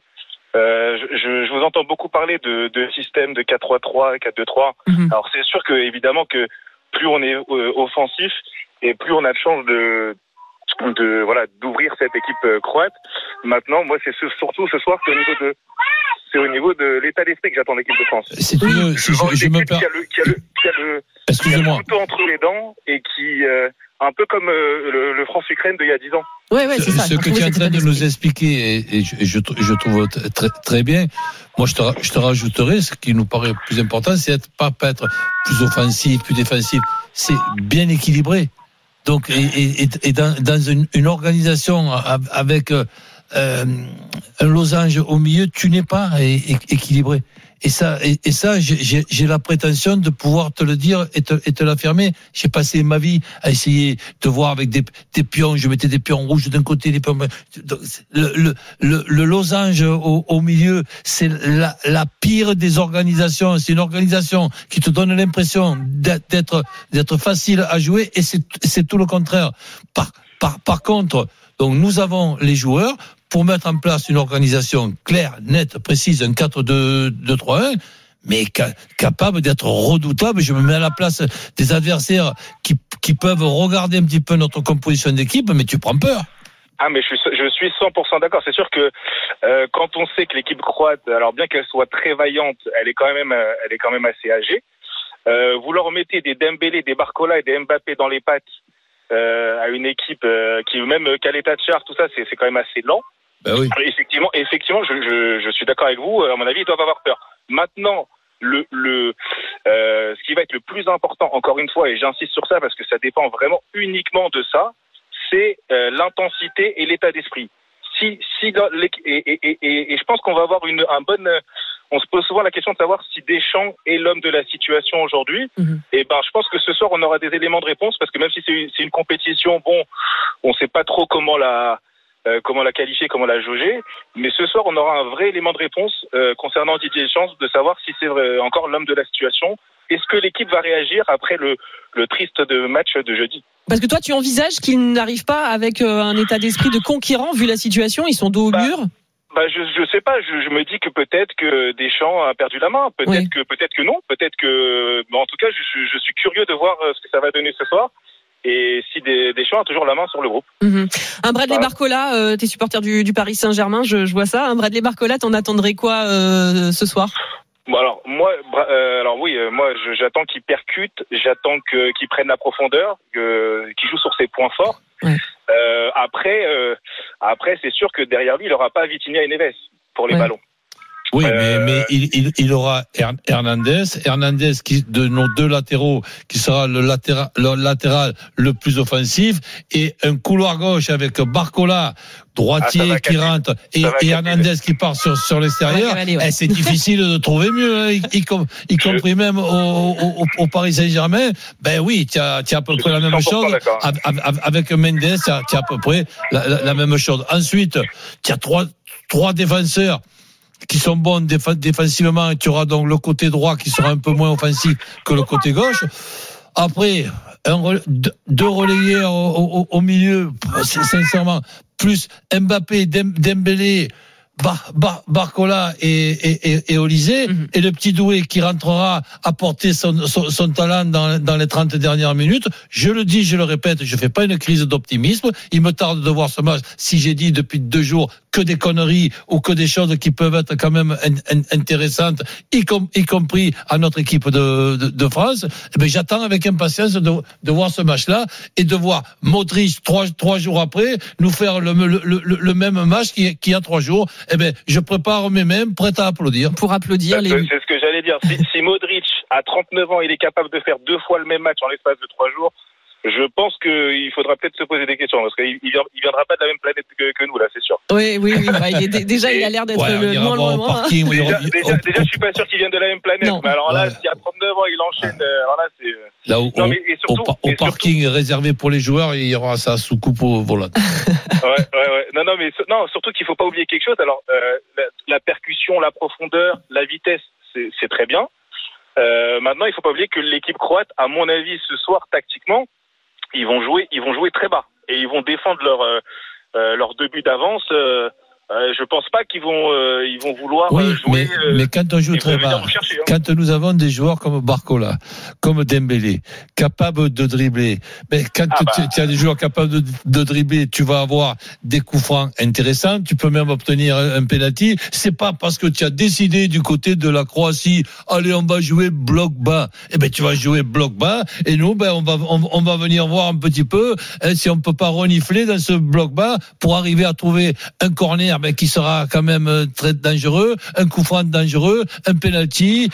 Je vous entends beaucoup parler de système de 4-3-3, 4-2-3. Alors c'est sûr que évidemment que plus on est offensif et plus on a de chance d'ouvrir cette équipe croate. Maintenant, moi, c'est surtout ce soir, c'est au niveau de l'état d'esprit que j'attends l'équipe de France. Si tu veux, je me permets. Qui a le couteau entre les dents et qui, un peu comme le France-Ukraine d'il y a 10 ans. Ouais, c'est ça. Ce que tu es en train de nous expliquer, et je trouve très, très bien. Moi, je te rajouterai, ce qui nous paraît plus important, c'est pas être plus offensif, plus défensif. C'est bien équilibré. Donc, et dans une organisation avec un losange au milieu, tu n'es pas équilibré. Et ça, j'ai la prétention de pouvoir te le dire et te l'affirmer. J'ai passé ma vie à essayer de voir avec des pions. Je mettais des pions rouges d'un côté, des pions. Le losange au milieu, c'est la pire des organisations. C'est une organisation qui te donne l'impression d'être facile à jouer, et c'est tout le contraire. Par contre, donc nous avons les joueurs pour mettre en place une organisation claire, nette, précise, un 4-2-3-1, mais capable d'être redoutable. Je me mets à la place des adversaires qui peuvent regarder un petit peu notre composition d'équipe, mais tu prends peur. Ah, mais je suis 100% d'accord. C'est sûr que quand on sait que l'équipe croate, alors bien qu'elle soit très vaillante, elle est quand même assez âgée. Vous leur mettez des Dembélé, des Barcola et des Mbappé dans les pattes à une équipe qui, même Kaleta-Tchar, tout ça, c'est quand même assez lent. Ben oui. Effectivement, je suis d'accord avec vous. À mon avis, ils doivent avoir peur. Maintenant, ce qui va être le plus important, encore une fois, et j'insiste sur ça parce que ça dépend vraiment uniquement de ça, c'est l'intensité et l'état d'esprit. Et je pense qu'on va avoir on se pose souvent la question de savoir si Deschamps est l'homme de la situation aujourd'hui. Et je pense que ce soir on aura des éléments de réponse, parce que même si c'est une compétition, on sait pas trop comment la qualifier, comment la jauger, mais ce soir on aura un vrai élément de réponse concernant Didier Deschamps, de savoir si c'est encore l'homme de la situation. Est-ce que l'équipe va réagir après le triste match de jeudi? Parce que toi, tu envisages qu'ils n'arrivent pas avec un état d'esprit de conquérant, vu la situation, ils sont dos au mur? Je sais pas, je me dis que peut-être que Deschamps a perdu la main, peut-être que non, peut-être que, en tout cas, je suis curieux de voir ce que ça va donner ce soir. Et si Deschamps a toujours la main sur le groupe. Un Bradley Barcola, t'es supporter du Paris Saint-Germain, je vois ça. Un Bradley Barcola, t'en attendrais quoi ce soir? Bon, alors moi, j'attends qu'il percute, j'attends qu'il prenne la profondeur, qu'il joue sur ses points forts. Ouais. Après, c'est sûr que derrière lui, il n'aura pas Vitinha et Neves pour les ballons. Oui, mais il aura Hernandez qui, de nos deux latéraux, qui sera le latéral le plus offensif, et un couloir gauche avec Barcola, droitier qui rentre, et Hernandez qui part sur l'extérieur. C'est difficile de trouver mieux, y compris même au Paris Saint-Germain. Ben oui, tu as à peu près la même chose. Avec Mendes, tu as à peu près la même chose. Ensuite, tu as trois défenseurs qui sont bons défensivement, et tu auras donc le côté droit qui sera un peu moins offensif que le côté gauche. Après, deux relayeurs au milieu, sincèrement, plus Mbappé, Dembélé, Barcola et Olysée, et le petit Doué qui rentrera apporter son talent dans les 30 dernières minutes. Je le dis, je le répète, je fais pas une crise d'optimisme. Il me tarde de voir ce match. Si j'ai dit depuis 2 jours que des conneries ou que des choses qui peuvent être quand même intéressantes, y compris à notre équipe de France, j'attends avec impatience de voir ce match-là, et de voir Modric 3 jours après nous faire le même match qu'il y a 3 jours. Je prépare mes mains prêts à applaudir. Pour applaudir c'est ce que j'allais dire. Si Modric, à 39 ans, il est capable de faire 2 fois le même match en l'espace de 3 jours, je pense qu'il faudra peut-être se poser des questions, parce qu'il viendra pas de la même planète que nous, là, c'est sûr. Oui. Il a l'air d'être loin. Déjà, je suis pas sûr qu'il vienne de la même planète. Non. Mais alors là, s'il y a 39 ans, il enchaîne. Alors là, c'est. Là où, au parking réservé pour les joueurs, il y aura sa soucoupe au volant. Ouais. Non, surtout qu'il faut pas oublier quelque chose. Alors, la percussion, la profondeur, la vitesse, c'est très bien. Maintenant, il faut pas oublier que l'équipe croate, à mon avis, ce soir, tactiquement, ils vont jouer très bas, et ils vont défendre leur 2 buts d'avance. Je pense pas qu'ils vont vouloir jouer. Mais quand on joue très bas, quand nous avons des joueurs comme Barcola, comme Dembélé, capables de dribbler, quand tu as des joueurs capables de dribbler, tu vas avoir des coups francs intéressants, tu peux même obtenir un penalty. C'est pas parce que tu as décidé du côté de la Croatie, allez, on va jouer bloc bas. Tu vas jouer bloc bas, et nous, on va venir voir un petit peu si on peut pas renifler dans ce bloc bas pour arriver à trouver un corner qui sera quand même très dangereux, un coup franc dangereux, un penalty,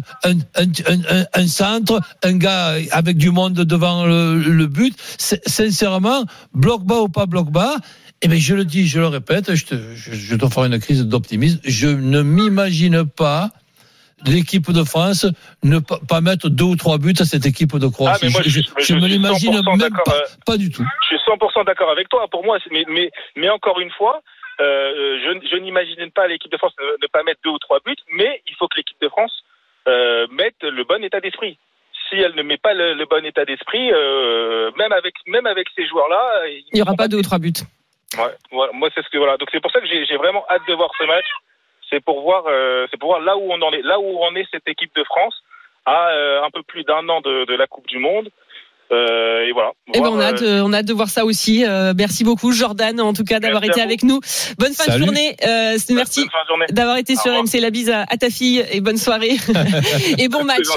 un centre, un gars avec du monde devant le but. Sincèrement, bloc bas ou pas bloc bas, Eh bien, je le dis, je le répète, je dois faire une crise d'optimisme. Je ne m'imagine pas l'équipe de France ne pas mettre 2 ou 3 buts à cette équipe de Croatie. Je me l'imagine même pas du tout. Je suis 100% d'accord avec toi. Pour moi, mais encore une fois, je n'imagine pas l'équipe de France ne pas mettre 2 ou 3 buts, mais il faut que l'équipe de France mette le bon état d'esprit. Si elle ne met pas le bon état d'esprit, même avec ces joueurs-là, il n'y aura pas 2 ou 3 buts. Ouais, moi c'est ce que voilà. Donc c'est pour ça que j'ai vraiment hâte de voir ce match. C'est pour voir là où on en est, cette équipe de France à un peu plus d'1 an de la Coupe du Monde. Et voilà. On a hâte de voir ça aussi. Merci beaucoup Jordan, en tout cas d'avoir été avec nous. Bonne fin de journée. Merci d'avoir été sur RMC. La bise à ta fille et bonne soirée et bon match.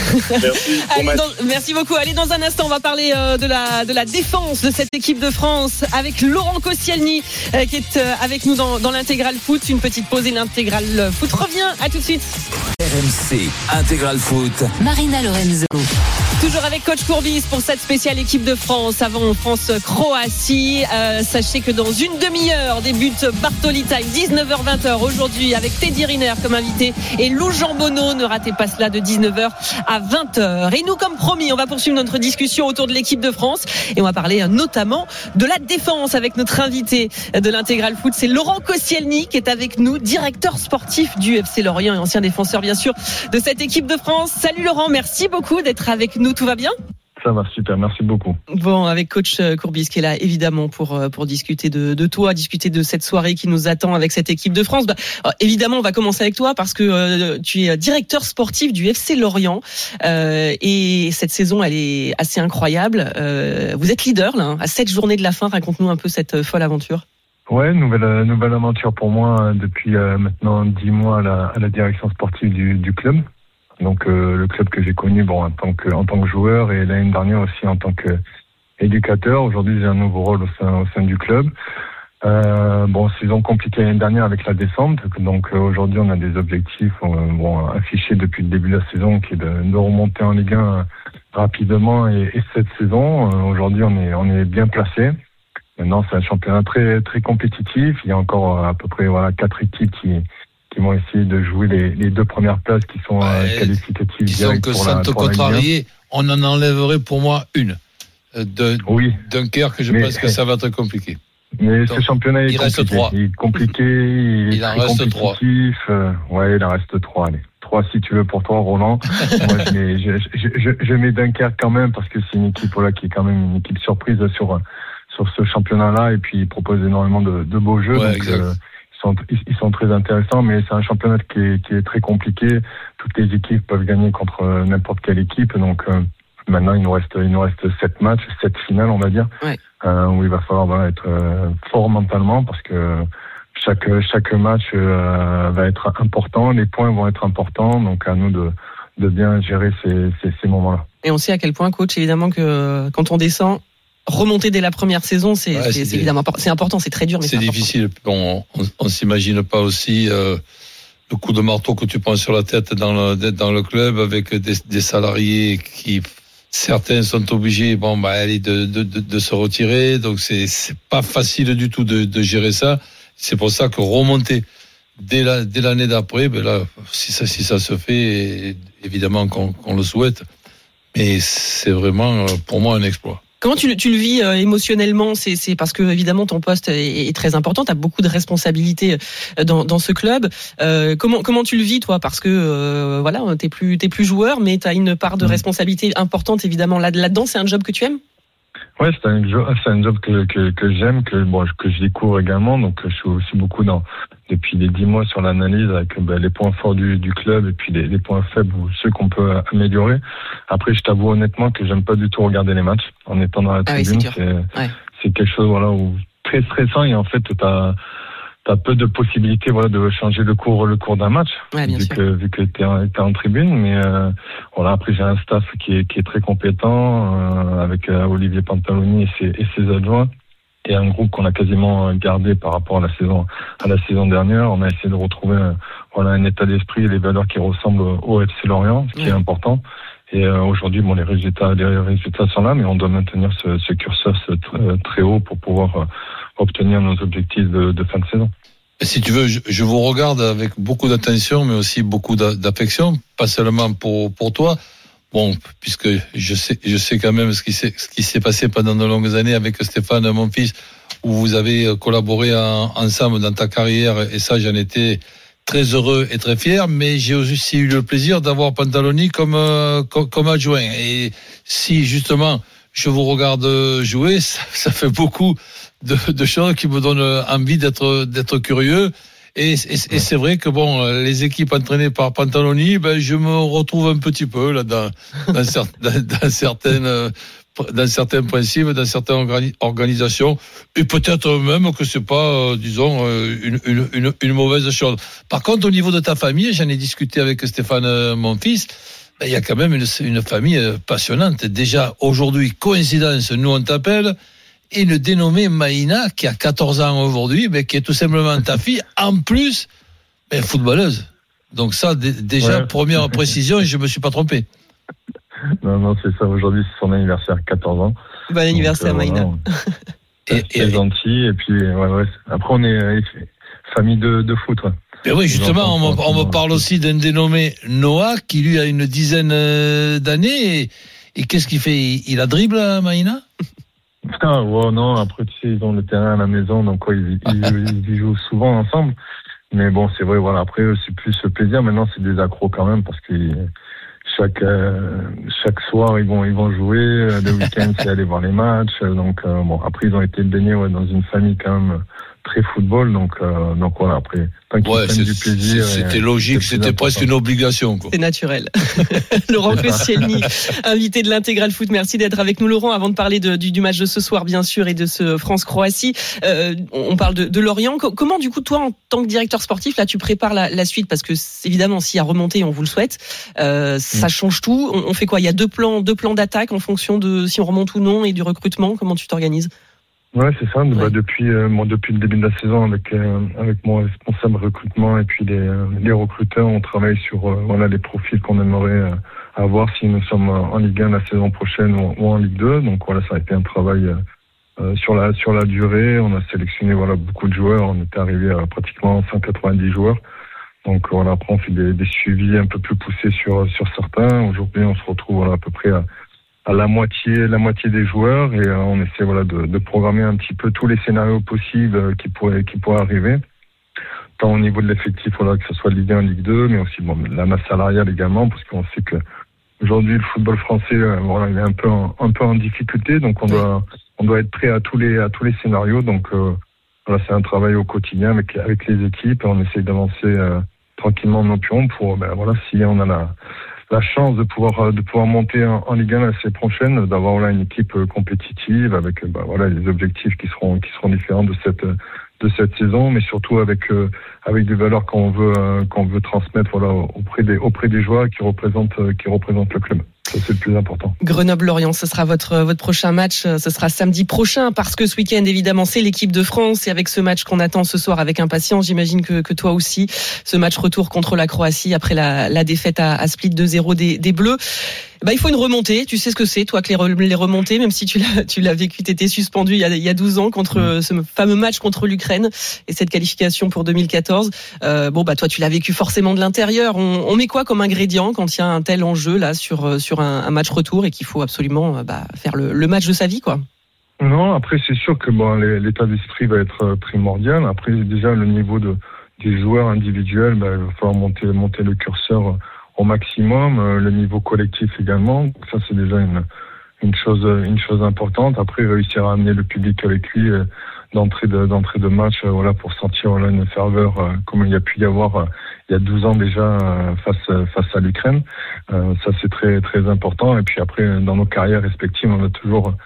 Merci beaucoup. Allez, dans un instant, on va parler de la défense de cette équipe de France avec Laurent Koscielny qui est avec nous dans l'intégral foot. Une petite pause et l'intégral foot revient. À tout de suite. RMC intégral foot. Marina Lorenzo. Toujours avec coach Courbis pour cette spéciale équipe de France avant France-Croatie. Sachez que dans une demi-heure débute Bartoli Time, 19h-20h aujourd'hui avec Teddy Riner comme invité et Lou Jambonneau. Ne ratez pas cela de 19h à 20h. Et nous, comme promis, on va poursuivre notre discussion autour de l'équipe de France et on va parler notamment de la défense avec notre invité de l'intégral foot. C'est Laurent Koscielny qui est avec nous, directeur sportif du FC Lorient et ancien défenseur bien sûr de cette équipe de France. Salut Laurent, merci beaucoup d'être avec nous. Tout va bien ? Ça va super, merci beaucoup. Bon, avec coach Courbis qui est là évidemment pour discuter de toi, discuter de cette soirée qui nous attend avec cette équipe de France. Évidemment, on va commencer avec toi parce que tu es directeur sportif du FC Lorient et cette saison elle est assez incroyable. Vous êtes leader là, à 7 journées de la fin. Raconte-nous un peu cette folle aventure. Ouais, nouvelle aventure pour moi depuis maintenant 10 mois à la direction sportive du club. Donc le club que j'ai connu en tant que joueur et l'année dernière aussi en tant qu'éducateur. Aujourd'hui j'ai un nouveau rôle au sein du club. Saison compliquée l'année dernière avec la descente. Donc aujourd'hui on a des objectifs affichés depuis le début de la saison qui est de remonter en Ligue 1 rapidement et cette saison. Aujourd'hui on est bien placé. Maintenant c'est un championnat très très compétitif. Il y a encore à peu près 4 équipes qui vont essayer de jouer les 2 premières places qui sont qualificatives. Disons que sans te contrarier, on en enlèverait pour moi une. Dunkerque, je pense que ça va être compliqué. Mais donc, ce championnat est compliqué. Il en reste 3. Il en reste 3. Allez. 3 si tu veux pour toi, Roland. Moi, je mets Dunkerque quand même parce que c'est une équipe qui est quand même une équipe surprise sur ce championnat-là et puis il propose énormément de beaux jeux. Ils sont très intéressants, mais c'est un championnat qui est très compliqué. Toutes les équipes peuvent gagner contre n'importe quelle équipe. Donc maintenant, il nous reste 7 matchs, 7 finales, on va dire, où il va falloir être fort mentalement parce que chaque match va être important, les points vont être importants. Donc à nous de bien gérer ces moments-là. Et on sait à quel point, coach, évidemment que quand on descend, remonter dès la première saison, c'est évidemment c'est important, c'est très dur, mais c'est difficile. On s'imagine pas aussi le coup de marteau que tu prends sur la tête dans le club avec des salariés qui certains sont obligés de se retirer, donc c'est pas facile du tout de gérer ça. C'est pour ça que remonter dès l'année d'après, si ça se fait, évidemment qu'on le souhaite, mais c'est vraiment pour moi un exploit. Comment tu le vis émotionnellement ? C'est parce que évidemment ton poste est très important, tu as beaucoup de responsabilités dans ce club. Comment tu le vis toi ? Parce que t'es plus joueur, mais tu as une part de responsabilité importante évidemment là-dedans. C'est un job que tu aimes ? Ouais, c'est un job que j'aime, que je découvre également. Donc je suis aussi beaucoup depuis les 10 mois sur l'analyse avec les points forts du club et puis les points faibles ou ceux qu'on peut améliorer. Après, je t'avoue honnêtement que j'aime pas du tout regarder les matchs en étant dans la tribune. C'est quelque chose où très stressant et en fait t'as peu de possibilités de changer le cours d'un match vu que t'es en tribune, mais après j'ai un staff qui est très compétent avec Olivier Pantaloni et ses adjoints et un groupe qu'on a quasiment gardé par rapport à la saison dernière. On a essayé de retrouver un état d'esprit et les valeurs qui ressemblent au FC Lorient, ce qui est important. Et aujourd'hui, les résultats sont là, mais on doit maintenir ce curseur très haut pour pouvoir obtenir nos objectifs de fin de saison. Et si tu veux, je vous regarde avec beaucoup d'attention, mais aussi beaucoup d'affection, pas seulement pour toi. Bon, puisque je sais quand même ce qui s'est passé pendant de longues années avec Stéphane, mon fils, où vous avez collaboré ensemble dans ta carrière, et ça, j'en étais très heureux et très fier, mais j'ai aussi eu le plaisir d'avoir Pantaloni comme adjoint. Et si, justement, je vous regarde jouer, ça fait beaucoup de choses qui me donnent envie d'être curieux. Et c'est vrai que bon, les équipes entraînées par Pantaloni, je me retrouve un petit peu là dans certains principes, dans certaines organisations, et peut-être même que c'est pas, disons, une mauvaise chose. Par contre, au niveau de ta famille, j'en ai discuté avec Stéphane, mon fils. Il y a quand même une famille passionnante. Déjà aujourd'hui, coïncidence, nous on t'appelle. Et une dénommée Maïna, qui a 14 ans aujourd'hui, mais qui est tout simplement ta fille, en plus, footballeuse. Donc ça, déjà, première précision, je me suis pas trompé. Non, c'est ça. Aujourd'hui, c'est son anniversaire, 14 ans. Bon anniversaire, Maïna. C'est gentil. Et puis, après, on est famille de foot. Ouais. Et oui, justement, on me parle aussi d'un dénommé Noah, qui lui a une dizaine d'années. Et qu'est-ce qu'il fait? Il a dribble, Maïna? Non, après, tu sais, ils ont le terrain à la maison, donc ils jouent souvent ensemble. Mais bon, c'est vrai, voilà, après, c'est plus ce plaisir. Maintenant, c'est des accros quand même, parce que chaque soir, ils vont jouer. Le week-end, c'est aller voir les matchs. Donc, après, ils ont été baignés dans une famille quand même très football, donc voilà, après, tant qu'ils prennent du plaisir. C'était logique, c'était presque une obligation, quoi. C'est naturel. Laurent Koscielny, invité de l'Intégral Foot, merci d'être avec nous, Laurent. Avant de parler du match de ce soir, bien sûr, et de ce France-Croatie, on parle de Lorient. Comment, du coup, toi, en tant que directeur sportif, là, tu prépares la suite? Parce que, évidemment, s'il y a remontée, on vous le souhaite, ça change tout. On fait quoi? Il y a deux plans d'attaque en fonction de si on remonte ou non, et du recrutement. Comment tu t'organises? Ouais, c'est ça. Depuis le début de la saison, avec mon responsable recrutement et puis les recruteurs, on travaille sur les profils qu'on aimerait avoir si nous sommes en Ligue 1 la saison prochaine ou en Ligue 2. Donc voilà, ça a été un travail sur la durée. On a sélectionné beaucoup de joueurs. On était arrivé à pratiquement 190 joueurs. Donc voilà, après on fait des suivis un peu plus poussés sur certains. Aujourd'hui, on se retrouve à peu près à la moitié des joueurs, et on essaie de programmer un petit peu tous les scénarios possibles qui pourraient arriver, tant au niveau de l'effectif, que ce soit Ligue 1, Ligue 2, mais aussi la masse salariale également, parce qu'on sait que aujourd'hui le football français il est un peu en difficulté, donc on doit être prêt à tous les scénarios. Donc c'est un travail au quotidien avec les équipes, et on essaie d'avancer tranquillement nos pions pour si on a la chance de pouvoir monter en Ligue 1 la saison prochaine, d'avoir une équipe compétitive avec les objectifs qui seront différents de cette saison, mais surtout avec des valeurs qu'on veut transmettre auprès des joueurs qui représentent le club. Ça, c'est le plus important. Grenoble-Lorient, ce sera votre prochain match. Ce sera samedi prochain, parce que ce week-end, évidemment, c'est l'équipe de France. Et avec ce match qu'on attend ce soir avec impatience, j'imagine que toi aussi, ce match retour contre la Croatie après la défaite à Split 2-0 des Bleus. Il faut une remontée. Tu sais ce que c'est, toi, que les remontées, même si tu l'as vécu, t'étais suspendu il y a 12 ans contre ce fameux match contre l'Ukraine et cette qualification pour 2014. Toi, tu l'as vécu forcément de l'intérieur. On met quoi comme ingrédient quand il y a un tel enjeu là sur un match retour et qu'il faut absolument faire le match de sa vie, quoi? Non, après c'est sûr que l'état d'esprit va être primordial. Après déjà le niveau des joueurs individuels, il va falloir monter le curseur au maximum, le niveau collectif également. Donc ça c'est déjà une chose importante. Après réussir à amener le public avec lui d'entrée de match, pour sentir une ferveur comme il y a pu y avoir il y a 12 ans déjà face à l'Ukraine. Ça c'est très très important. Et puis après dans nos carrières respectives, on a toujours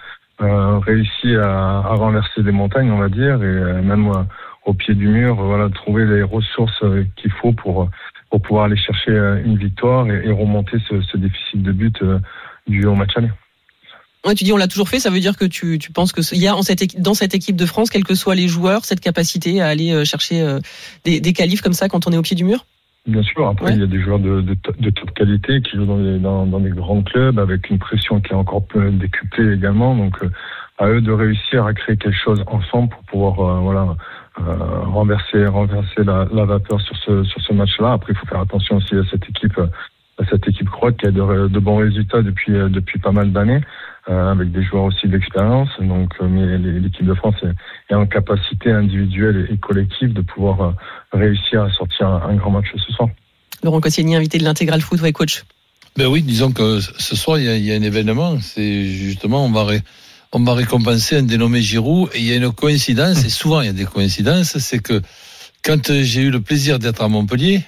réussi à renverser des montagnes, on va dire, et même au pied du mur, trouver les ressources qu'il faut pour pouvoir aller chercher une victoire et remonter ce déficit de but dû au match aller. Ouais, tu dis on l'a toujours fait, ça veut dire que tu penses que il y a dans cette équipe de France, quels que soient les joueurs, cette capacité à aller chercher des qualifs comme ça quand on est au pied du mur? Bien sûr, après il y a des joueurs de top qualité qui jouent dans des grands clubs avec une pression qui est encore décuplée également, donc à eux de réussir à créer quelque chose ensemble pour pouvoir renverser la vapeur sur ce match-là. Après, il faut faire attention aussi à cette équipe croate qui a de bons résultats depuis pas mal d'années, avec des joueurs aussi d'expérience. Donc, mais l'équipe de France est en capacité individuelle et collective de pouvoir réussir à sortir un grand match ce soir. Laurent Koscielny, invité de l'Intégral Foot, ouais, coach. Ben oui, disons que ce soir, il y a un événement. C'est justement, on va récompenser un dénommé Giroud. Et il y a une coïncidence, et souvent il y a des coïncidences, c'est que quand j'ai eu le plaisir d'être à Montpellier,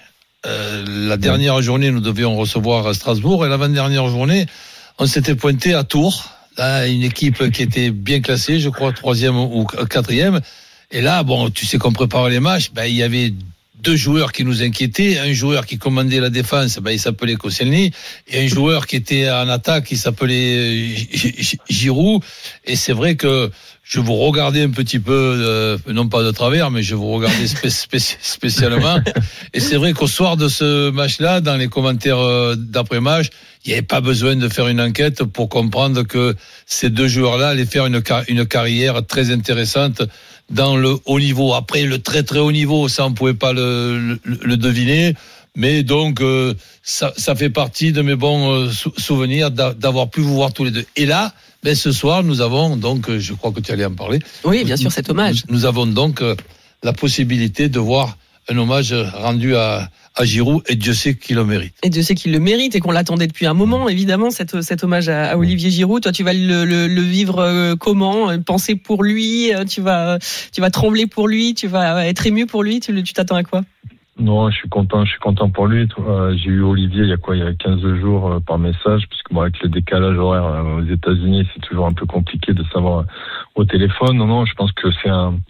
la dernière journée, nous devions recevoir à Strasbourg, et l'avant-dernière journée, on s'était pointé à Tours, là, une équipe qui était bien classée, je crois 3e ou 4e. Et là, bon, tu sais qu'on prépare les matchs, il y avait 2 joueurs qui nous inquiétaient, un joueur qui commandait la défense, il s'appelait Koscielny, et un joueur qui était en attaque, il s'appelait Giroud. Et c'est vrai que je vous regardais un petit peu, non pas de travers, mais je vous regardais spécialement. Et c'est vrai qu'au soir de ce match-là, dans les commentaires d'après-match, il n'y avait pas besoin de faire une enquête pour comprendre que ces 2 joueurs-là allaient faire une carrière très intéressante dans le haut niveau. Après, le très très haut niveau, ça on pouvait pas le deviner, mais donc ça fait partie de mes bons souvenirs d'avoir pu vous voir tous les deux. Et là, ce soir, nous avons donc, je crois que tu allais en parler. Oui, bien sûr, cet hommage. Nous avons donc la possibilité de voir un hommage rendu à Giroud, et Dieu sait qu'il le mérite. Et Dieu sait qu'il le mérite, et qu'on l'attendait depuis un moment, évidemment, cet hommage à Olivier Giroud. Toi, tu vas le vivre comment? Penser pour lui, tu vas trembler pour lui, tu vas être ému pour lui, tu t'attends à quoi? Non, je suis content pour lui. J'ai eu Olivier il y a 15 jours par message, puisque avec le décalage horaire aux États-Unis, c'est toujours un peu compliqué de savoir au téléphone. Non, je pense que c'est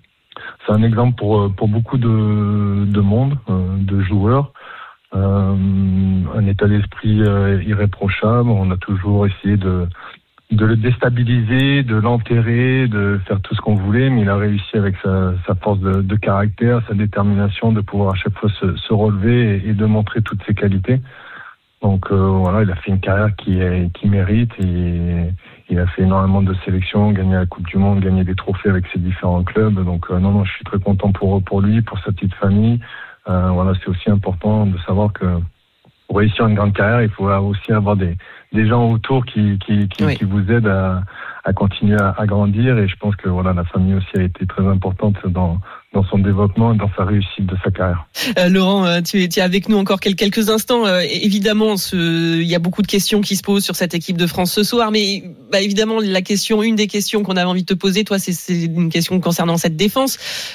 un exemple pour beaucoup de monde, de joueurs. Un état d'esprit irréprochable. On a toujours essayé de le déstabiliser, de l'enterrer, de faire tout ce qu'on voulait, mais il a réussi avec sa force de caractère, sa détermination de pouvoir à chaque fois se relever et de montrer toutes ses qualités. Donc il a fait une carrière qui mérite, et il a fait énormément de sélections, gagné la Coupe du Monde, gagné des trophées avec ses différents clubs. Donc non, je suis très content pour lui, pour sa petite famille. C'est aussi important de savoir que pour réussir une grande carrière, il faut aussi avoir des gens autour qui vous aident à continuer à grandir. Et je pense que la famille aussi a été très importante dans son développement et dans sa réussite de sa carrière. Laurent, tu es avec nous encore quelques instants. Évidemment, il y a beaucoup de questions qui se posent sur cette équipe de France ce soir, mais évidemment, une des questions qu'on avait envie de te poser, toi, c'est une question concernant cette défense.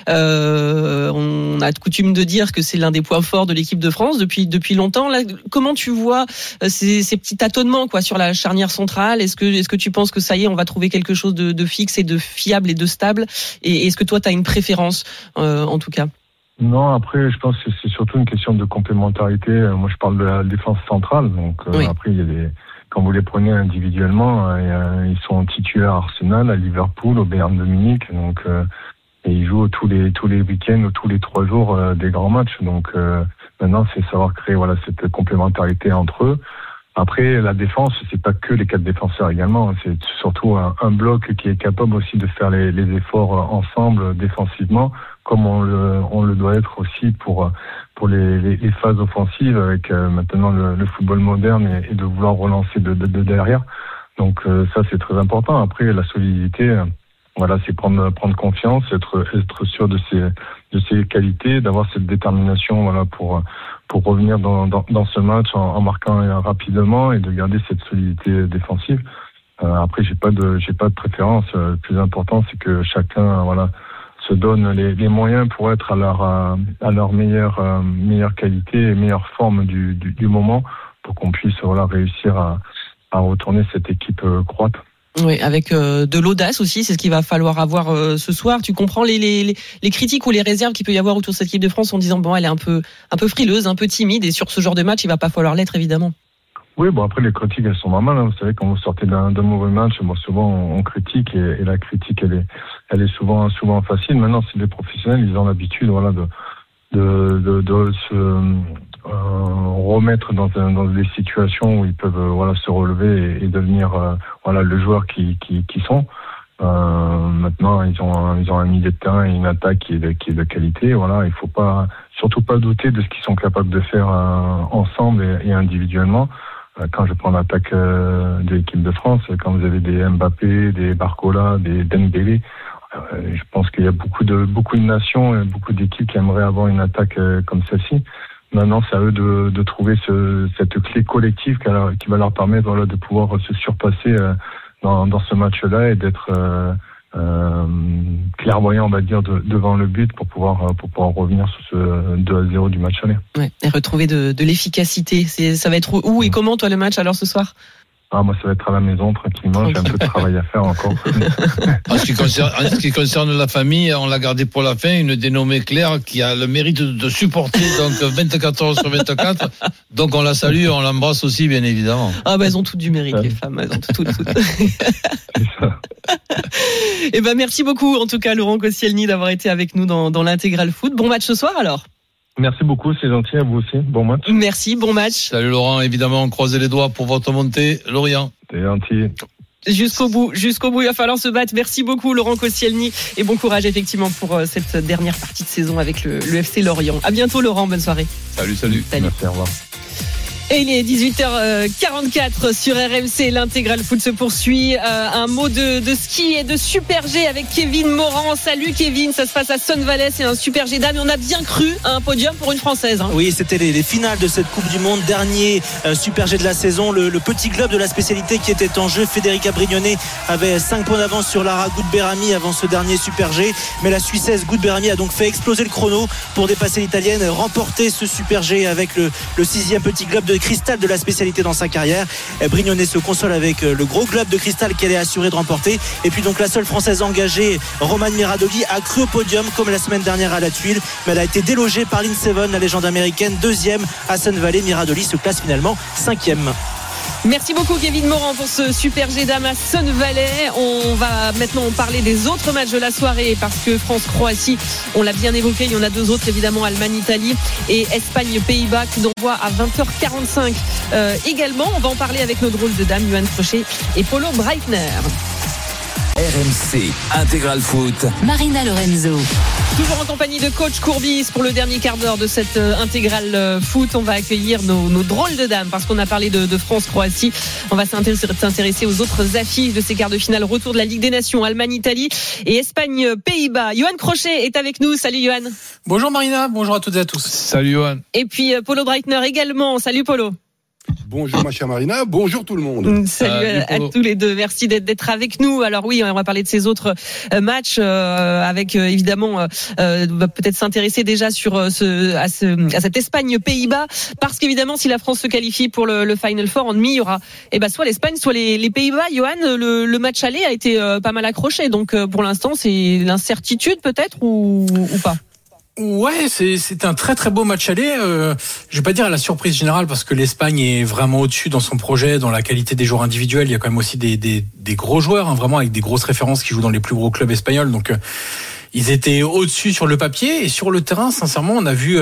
On a coutume de dire que c'est l'un des points forts de l'équipe de France depuis longtemps. Là, comment tu vois ces petits tâtonnements sur la charnière centrale? Est-ce que tu penses que ça y est, on va trouver quelque chose de fixe et de fiable et de stable? Et est-ce que toi, tu as une préférence en tout cas? Non, après, je pense que c'est surtout une question de complémentarité. Moi, je parle de la défense centrale. Donc, après, il y a quand vous les prenez individuellement, ils sont titulaires à Arsenal, à Liverpool, au Bayern de Munich. Donc, et ils jouent tous les week-ends ou tous les 3 jours des grands matchs. Donc, maintenant, c'est savoir créer cette complémentarité entre eux. Après, la défense, c'est pas que les 4 défenseurs également. C'est surtout un bloc qui est capable aussi de faire les efforts ensemble défensivement, comme on le doit être aussi pour les phases offensives avec maintenant le football moderne et de vouloir relancer de derrière. Donc ça, c'est très important. Après, la solidité, c'est prendre confiance, être sûr de ses qualités, d'avoir cette détermination, pour revenir dans ce match en marquant rapidement et de garder cette solidité défensive. Après, j'ai pas de préférence. Le plus important, c'est que chacun, se donne les moyens pour être à leur meilleure qualité et meilleure forme du moment, pour qu'on puisse réussir à retourner cette équipe croate. Oui, avec de l'audace aussi, c'est ce qu'il va falloir avoir ce soir. Tu comprends les critiques ou les réserves qu'il peut y avoir autour de cette équipe de France en disant elle est un peu frileuse, un peu timide, et sur ce genre de match, il va pas falloir l'être évidemment. Oui, après les critiques, elles sont normales. Vous savez, quand vous sortez d'un mauvais match, souvent on critique, et la critique elle est souvent facile. Maintenant, c'est des professionnels, ils ont l'habitude de se remettre dans des situations où ils peuvent se relever et devenir le joueur qui sont. Maintenant, ils ont un milieu de terrain et une attaque qui est de qualité. Voilà, il faut surtout pas douter de ce qu'ils sont capables de faire ensemble et individuellement. Quand je prends l'attaque de l'équipe de France, quand vous avez des Mbappé, des Barcola, des Dembélé, je pense qu'il y a beaucoup de nations et beaucoup d'équipes qui aimeraient avoir une attaque comme celle-ci. Maintenant, c'est à eux de trouver cette clé collective qui va leur permettre de pouvoir se surpasser dans ce match-là et d'être clairvoyant, on va dire, devant le but pour pouvoir revenir sur ce 2-0 du match aller. Ouais, et retrouver de l'efficacité. Ça va être où et comment, toi, le match alors ce soir? Moi, ça va être à la maison, tranquillement. J'ai un peu de travail à faire encore. En ce qui concerne la famille, on l'a gardé pour la fin, une dénommée Claire qui a le mérite de supporter donc 24 heures sur 24. Donc on la salue, on l'embrasse aussi, bien évidemment. Elles ont toutes du mérite, les femmes. Elles ont toutes. Et merci beaucoup, en tout cas, Laurent Koscielny, d'avoir été avec nous dans l'Intégral Foot. Bon match ce soir, alors. Merci beaucoup, c'est gentil, à vous aussi. Bon match. Merci, bon match. Salut Laurent, évidemment, croisez les doigts pour votre montée. Lorient. C'est gentil. Jusqu'au bout, il va falloir se battre. Merci beaucoup, Laurent Koscielny, et bon courage effectivement pour cette dernière partie de saison avec le FC Lorient. À bientôt, Laurent, bonne soirée. Salut. Merci, au revoir. Et il est 18h44 sur RMC, l'Intégral Foot se poursuit. Un mot de ski et de Super G avec Kevin Morand. Salut Kevin, ça se passe à Sonnevalley, c'est un Super G dame. On a bien cru à un podium pour une Française. Oui, c'était les finales de cette Coupe du Monde, dernier Super G de la saison. Le petit globe de la spécialité qui était en jeu. Federica Brignone avait 5 points d'avance sur Lara Goudberami avant ce dernier Super G. Mais la Suissesse Goudberami a donc fait exploser le chrono pour dépasser l'Italienne, remporter ce Super G avec le 6e petit globe de cristal de la spécialité dans sa carrière. Brignone se console avec le gros globe de cristal qu'elle est assurée de remporter. Et puis donc la seule Française engagée, Romane Miradoli, a cru au podium comme la semaine dernière à la Tuile, mais elle a été délogée par Lynn Seven, la légende américaine, 2e à Sonnevalley. Miradoli se classe finalement 5e. Merci beaucoup Kevin Morand pour ce Super G dames à Sonnevalley. On va maintenant parler des autres matchs de la soirée parce que France-Croatie, on l'a bien évoqué, il y en a 2 autres évidemment, Allemagne-Italie et Espagne-Pays-Bas qui nous envoient à 20h45 également. On va en parler avec nos drôles de dames, Johan Crochet et Polo Breitner. RMC Intégral Foot, Marina Lorenzo. Toujours en compagnie de coach Courbis pour le dernier quart d'heure de cette Intégral Foot. On va accueillir nos drôles de dames parce qu'on a parlé de France-Croatie. On va s'intéresser aux autres affiches de ces quarts de finale. Retour de la Ligue des Nations, Allemagne-Italie et Espagne-Pays-Bas. Johan Crochet est avec nous. Salut Johan. Bonjour Marina, bonjour à toutes et à tous. Salut Johan. Et puis Polo Breitner également. Salut Polo. Bonjour ma chère Marina, bonjour tout le monde. Salut à tous les deux, merci d'être avec nous. Alors oui, on va parler de ces autres matchs avec évidemment peut-être s'intéresser déjà sur à cette Espagne-Pays-Bas parce qu'évidemment si la France se qualifie pour le Final Four, en demi il y aura soit l'Espagne, soit les Pays-Bas. Johan, le match aller a été pas mal accroché, donc pour l'instant c'est l'incertitude peut-être ou pas. Ouais, c'est un très très beau match aller. Je vais pas dire à la surprise générale parce que l'Espagne est vraiment au-dessus dans son projet, dans la qualité des joueurs individuels. Il y a quand même aussi des gros joueurs, vraiment avec des grosses références qui jouent dans les plus gros clubs espagnols. Donc ils étaient au-dessus sur le papier et sur le terrain. Sincèrement, on a vu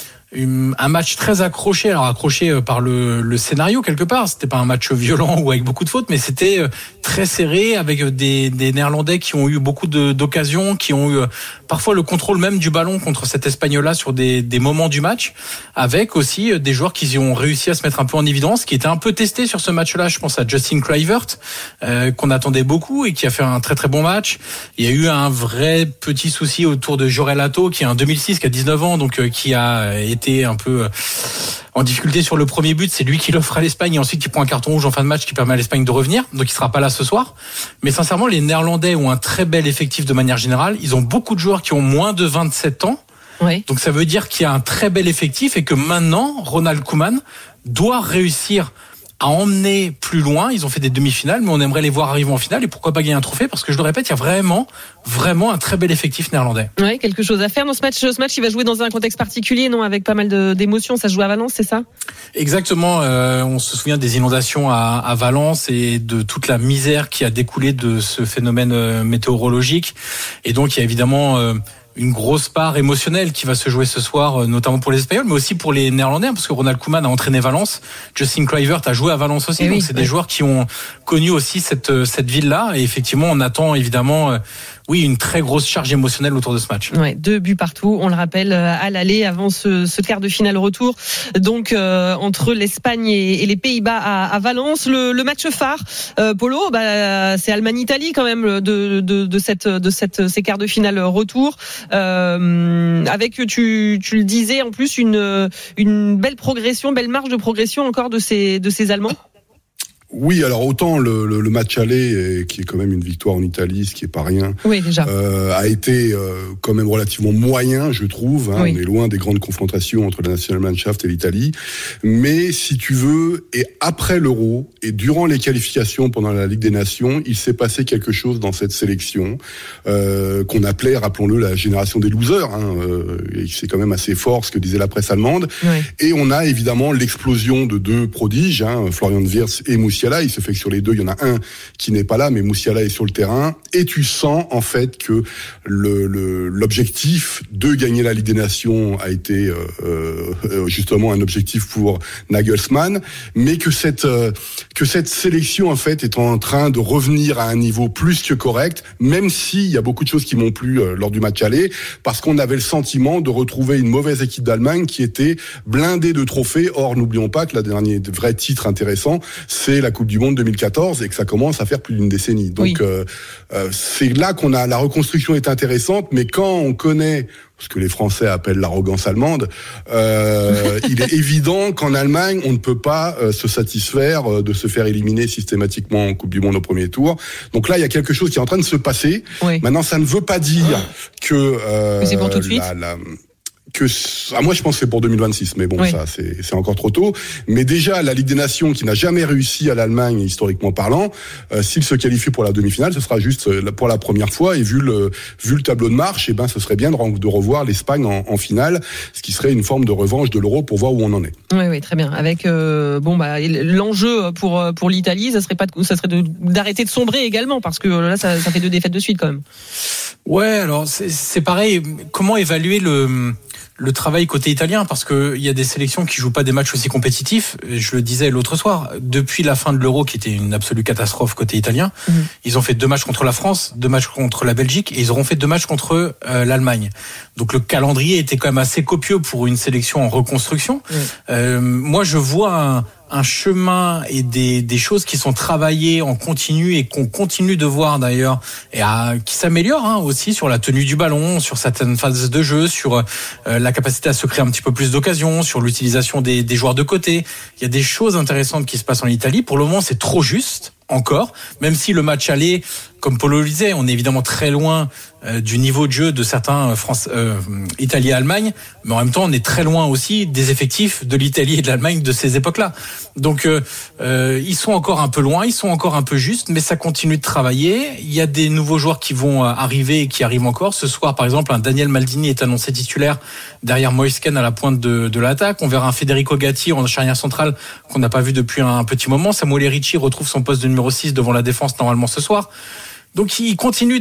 un match très accroché. Alors accroché par le scénario quelque part. C'était pas un match violent ou avec beaucoup de fautes, mais c'était très serré avec des Néerlandais qui ont eu beaucoup d'occasions, qui ont eu parfois le contrôle même du ballon contre cette Espagne-là sur des moments du match, avec aussi des joueurs qui ont réussi à se mettre un peu en évidence, qui étaient un peu testés sur ce match-là. Je pense à Justin Kluivert, qu'on attendait beaucoup et qui a fait un très très bon match. Il y a eu un vrai petit souci autour de Jorel Hato, qui est un 2006, qui a 19 ans, donc qui a été un peu en difficulté sur le premier but. C'est lui qui l'offre à l'Espagne et ensuite qui prend un carton rouge en fin de match qui permet à l'Espagne de revenir. Donc il sera pas là ce soir. Mais sincèrement, les Néerlandais ont un très bel effectif de manière générale. Ils ont beaucoup de joueurs qui ont moins de 27 ans. Oui. Donc ça veut dire qu'il y a un très bel effectif et que maintenant, Ronald Koeman doit réussir à emmener plus loin. Ils ont fait des demi-finales, mais on aimerait les voir arriver en finale et pourquoi pas gagner un trophée, parce que je le répète, il y a vraiment un très bel effectif néerlandais. Ouais, quelque chose à faire dans ce match. Ce match, il va jouer dans un contexte particulier, non, avec pas mal d'émotions. Ça se joue à Valence, c'est ça? Exactement. On se souvient des inondations à Valence et de toute la misère qui a découlé de ce phénomène météorologique. Et donc, il y a évidemment une grosse part émotionnelle qui va se jouer ce soir, notamment pour les Espagnols, mais aussi pour les Néerlandais, parce que Ronald Koeman a entraîné Valence, Justin Kluivert a joué à Valence aussi, donc c'est des joueurs qui ont connu aussi cette ville-là, et effectivement on attend évidemment une très grosse charge émotionnelle autour de ce match. 2 buts partout, on le rappelle, à l'aller avant ce quart de finale retour, donc entre l'Espagne et les Pays-Bas à Valence. Le match phare, Polo, c'est Allemagne-Italie quand même de ces quarts de finale retour, avec tu le disais en plus une belle progression, belle marge de progression encore de ces Allemands. Oui, alors autant le match aller, qui est quand même une victoire en Italie, ce qui est pas rien, déjà. A été quand même relativement moyen, je trouve. On est loin des grandes confrontations entre la Nationalmannschaft et l'Italie. Mais si tu veux, et après l'Euro, et durant les qualifications pendant la Ligue des Nations, il s'est passé quelque chose dans cette sélection qu'on appelait, rappelons-le, la génération des losers. Et c'est quand même assez fort ce que disait la presse allemande. Et on a évidemment l'explosion de 2 prodiges, Florian Wirtz et Musiala. Il se fait que sur les 2, il y en a un qui n'est pas là, mais Musiala est sur le terrain. Et tu sens en fait que l'objectif de gagner la Ligue des Nations a été justement un objectif pour Nagelsmann, mais que cette sélection en fait est en train de revenir à un niveau plus que correct, même s'il y a beaucoup de choses qui m'ont plu lors du match aller, parce qu'on avait le sentiment de retrouver une mauvaise équipe d'Allemagne qui était blindée de trophées. Or, n'oublions pas que le dernier vrai titre intéressant, c'est la Coupe du Monde 2014 et que ça commence à faire plus d'une décennie. Donc c'est là qu'on a la reconstruction est intéressante, mais quand on connaît ce que les Français appellent l'arrogance allemande, il est évident qu'en Allemagne, on ne peut pas se satisfaire de se faire éliminer systématiquement en Coupe du Monde au premier tour. Donc là, il y a quelque chose qui est en train de se passer. Maintenant, ça ne veut pas dire que c'est pour tout de suite. Moi je pense que c'est pour 2026, mais bon, ça c'est encore trop tôt. Mais déjà la Ligue des Nations, qui n'a jamais réussi à l'Allemagne historiquement parlant, s'il se qualifie pour la demi-finale, ce sera juste pour la première fois. Et vu le tableau de marche, ce serait bien de revoir l'Espagne en finale, ce qui serait une forme de revanche de l'Euro pour voir où on en est. Oui, très bien. Avec l'enjeu pour l'Italie, ça serait d'arrêter de sombrer également, parce que là ça fait 2 défaites de suite quand même. Ouais, alors c'est pareil. Comment évaluer le travail côté italien, parce que il y a des sélections qui jouent pas des matchs aussi compétitifs. Je le disais l'autre soir, depuis la fin de l'Euro, qui était une absolue catastrophe côté italien, ils ont fait 2 matchs contre la France, 2 matchs contre la Belgique, et ils auront fait 2 matchs contre l'Allemagne. Donc le calendrier était quand même assez copieux pour une sélection en reconstruction. Moi, je vois un chemin et des choses qui sont travaillées en continu et qu'on continue de voir d'ailleurs, et qui s'améliorent aussi sur la tenue du ballon, sur certaines phases de jeu, sur la capacité à se créer un petit peu plus d'occasions, sur l'utilisation des joueurs de côté. Il y a des choses intéressantes qui se passent en Italie. Pour le moment, c'est trop juste encore, même si le match aller, comme Polo le disait, on est évidemment très loin du niveau de jeu de certains Italie et Allemagne, mais en même temps on est très loin aussi des effectifs de l'Italie et de l'Allemagne de ces époques-là. Donc ils sont encore un peu loin, ils sont encore un peu justes, mais ça continue de travailler. Il y a des nouveaux joueurs qui vont arriver et qui arrivent encore. Ce soir, par exemple, un Daniel Maldini est annoncé titulaire derrière Moisken à la pointe de l'attaque. On verra un Federico Gatti en charnière centrale qu'on n'a pas vu depuis un petit moment. Samuel Ricci retrouve son poste de numéro 6 devant la défense normalement ce soir. Donc il continue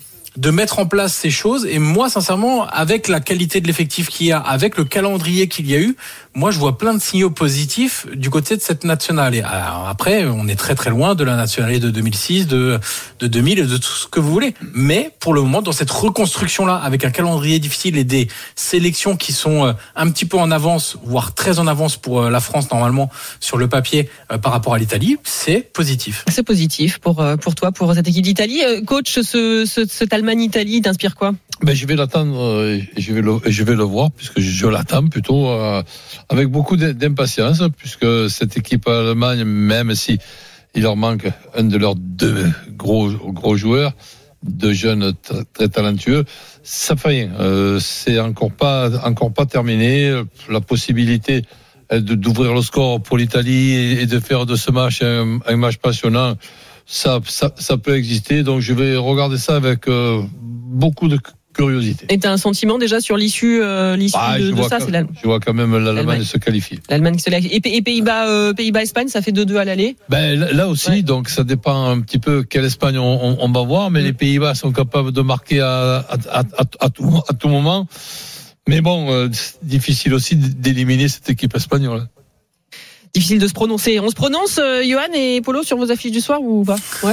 de mettre en place ces choses, et moi sincèrement, avec la qualité de l'effectif qu'il y a, avec le calendrier qu'il y a eu, moi je vois plein de signaux positifs du côté de cette nationale. Et alors, après, on est très très loin de la nationale de 2006, de 2000 et de tout ce que vous voulez. Mais pour le moment, dans cette reconstruction-là, avec un calendrier difficile et des sélections qui sont un petit peu en avance, voire très en avance pour la France normalement sur le papier par rapport à l'Italie, c'est positif. C'est positif pour toi, pour cette équipe d'Italie. Coach, cet Allemagne-Italie t'inspire quoi? Je vais l'attendre et je vais le voir, puisque je l'attends plutôt avec beaucoup d'impatience, puisque cette équipe Allemagne, même si il leur manque un de leurs 2 gros joueurs, 2 jeunes très talentueux, ça fait rien. C'est encore pas terminé. La possibilité d'ouvrir le score pour l'Italie et de faire de ce match un match passionnant, ça peut exister. Donc je vais regarder ça avec beaucoup de curiosité. Et t'as un sentiment déjà sur l'issue de ça? Je vois quand même l'Allemagne se qualifier. L'Allemagne se qualifie. Et Pays-Bas-Espagne, ça fait 2-2 à l'aller. Là aussi, donc ça dépend un petit peu quelle Espagne on va voir, mais les Pays-Bas sont capables de marquer à tout moment. Mais bon, difficile aussi d'éliminer cette équipe espagnole. Difficile de se prononcer. On se prononce, Johan et Polo, sur vos affiches du soir ou pas? Ouais.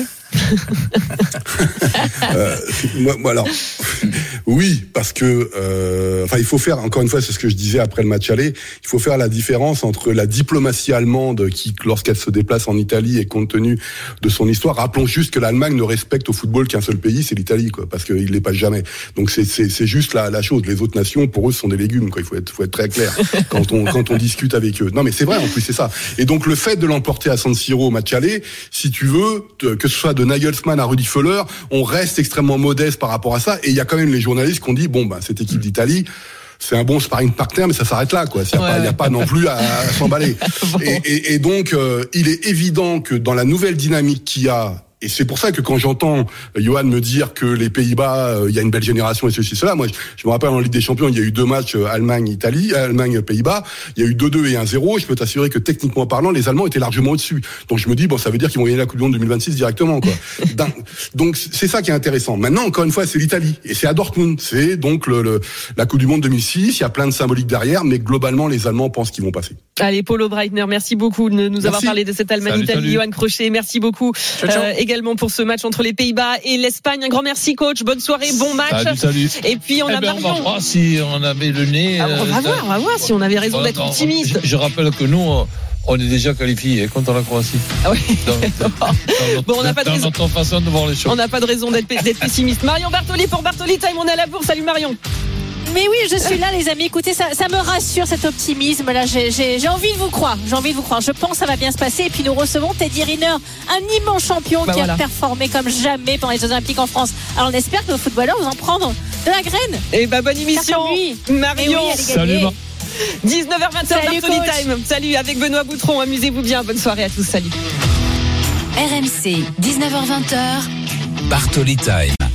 Moi, alors, oui, parce que, il faut faire, encore une fois, c'est ce que je disais après le match aller, il faut faire la différence entre la diplomatie allemande qui, lorsqu'elle se déplace en Italie et compte tenu de son histoire, rappelons juste que l'Allemagne ne respecte au football qu'un seul pays, c'est l'Italie, quoi, parce qu'il l'est pas jamais. Donc c'est juste la chose. Les autres nations, pour eux, ce sont des légumes, quoi. Il faut être très clair quand on discute avec eux. Non, mais c'est vrai, en plus, c'est ça. Et donc, le fait de l'emporter à San Siro au match aller, si tu veux, que ce soit de Nagelsmann à Rudi Völler, on reste extrêmement modeste par rapport à ça. Et il y a quand même les journalistes qui ont dit, cette équipe d'Italie, c'est un bon sparring partner, mais ça s'arrête là, quoi. Il n'y a pas non plus à s'emballer. Bon. Et donc, il est évident que dans la nouvelle dynamique qu'il y a, et c'est pour ça que quand j'entends Johan me dire que les Pays-Bas, il y a une belle génération et ceci, cela, moi, je me rappelle en Ligue des Champions, il y a eu 2 matchs Allemagne-Pays-Bas, il y a eu 2-2 et 1-0, je peux t'assurer que techniquement parlant, les Allemands étaient largement au-dessus. Donc je me dis, ça veut dire qu'ils vont gagner la Coupe du Monde 2026 directement, quoi. Donc c'est ça qui est intéressant. Maintenant, encore une fois, c'est l'Italie, et c'est à Dortmund, c'est donc la Coupe du Monde 2006, il y a plein de symboliques derrière, mais globalement, les Allemands pensent qu'ils vont passer. Allez, Polo Breitner, merci beaucoup de nous avoir parlé de cette Allemagne-Italie. Johan Crochet, merci beaucoup. Ciao. Également pour ce match entre les Pays-Bas et l'Espagne. Un grand merci, coach. Bonne soirée, bon match. Salut. Et puis on a Marion. On va voir si on avait le nez. On va voir si on avait raison d'être optimiste. Je rappelle que nous, on est déjà qualifiés contre la Croatie. Ah oui. On n'a pas de raison. Notre façon de voir les choses. On n'a pas de raison d'être pessimiste. Marion Bartoli pour Bartoli Time. On est à la bourse. Salut Marion. Mais oui, je suis là, les amis. Écoutez, ça me rassure, cet optimisme. Là, j'ai envie de vous croire. Je pense que ça va bien se passer. Et puis nous recevons Teddy Riner, un immense champion qui a performé comme jamais pendant les Jeux Olympiques en France. Alors on espère que nos footballeurs vont en prendre de la graine. Et bonne émission, Marion. Salut. 19h20 Bartoli Time. Salut avec Benoît Boutron. Amusez-vous bien. Bonne soirée à tous. Salut. RMC 19h20. Bartoli Time.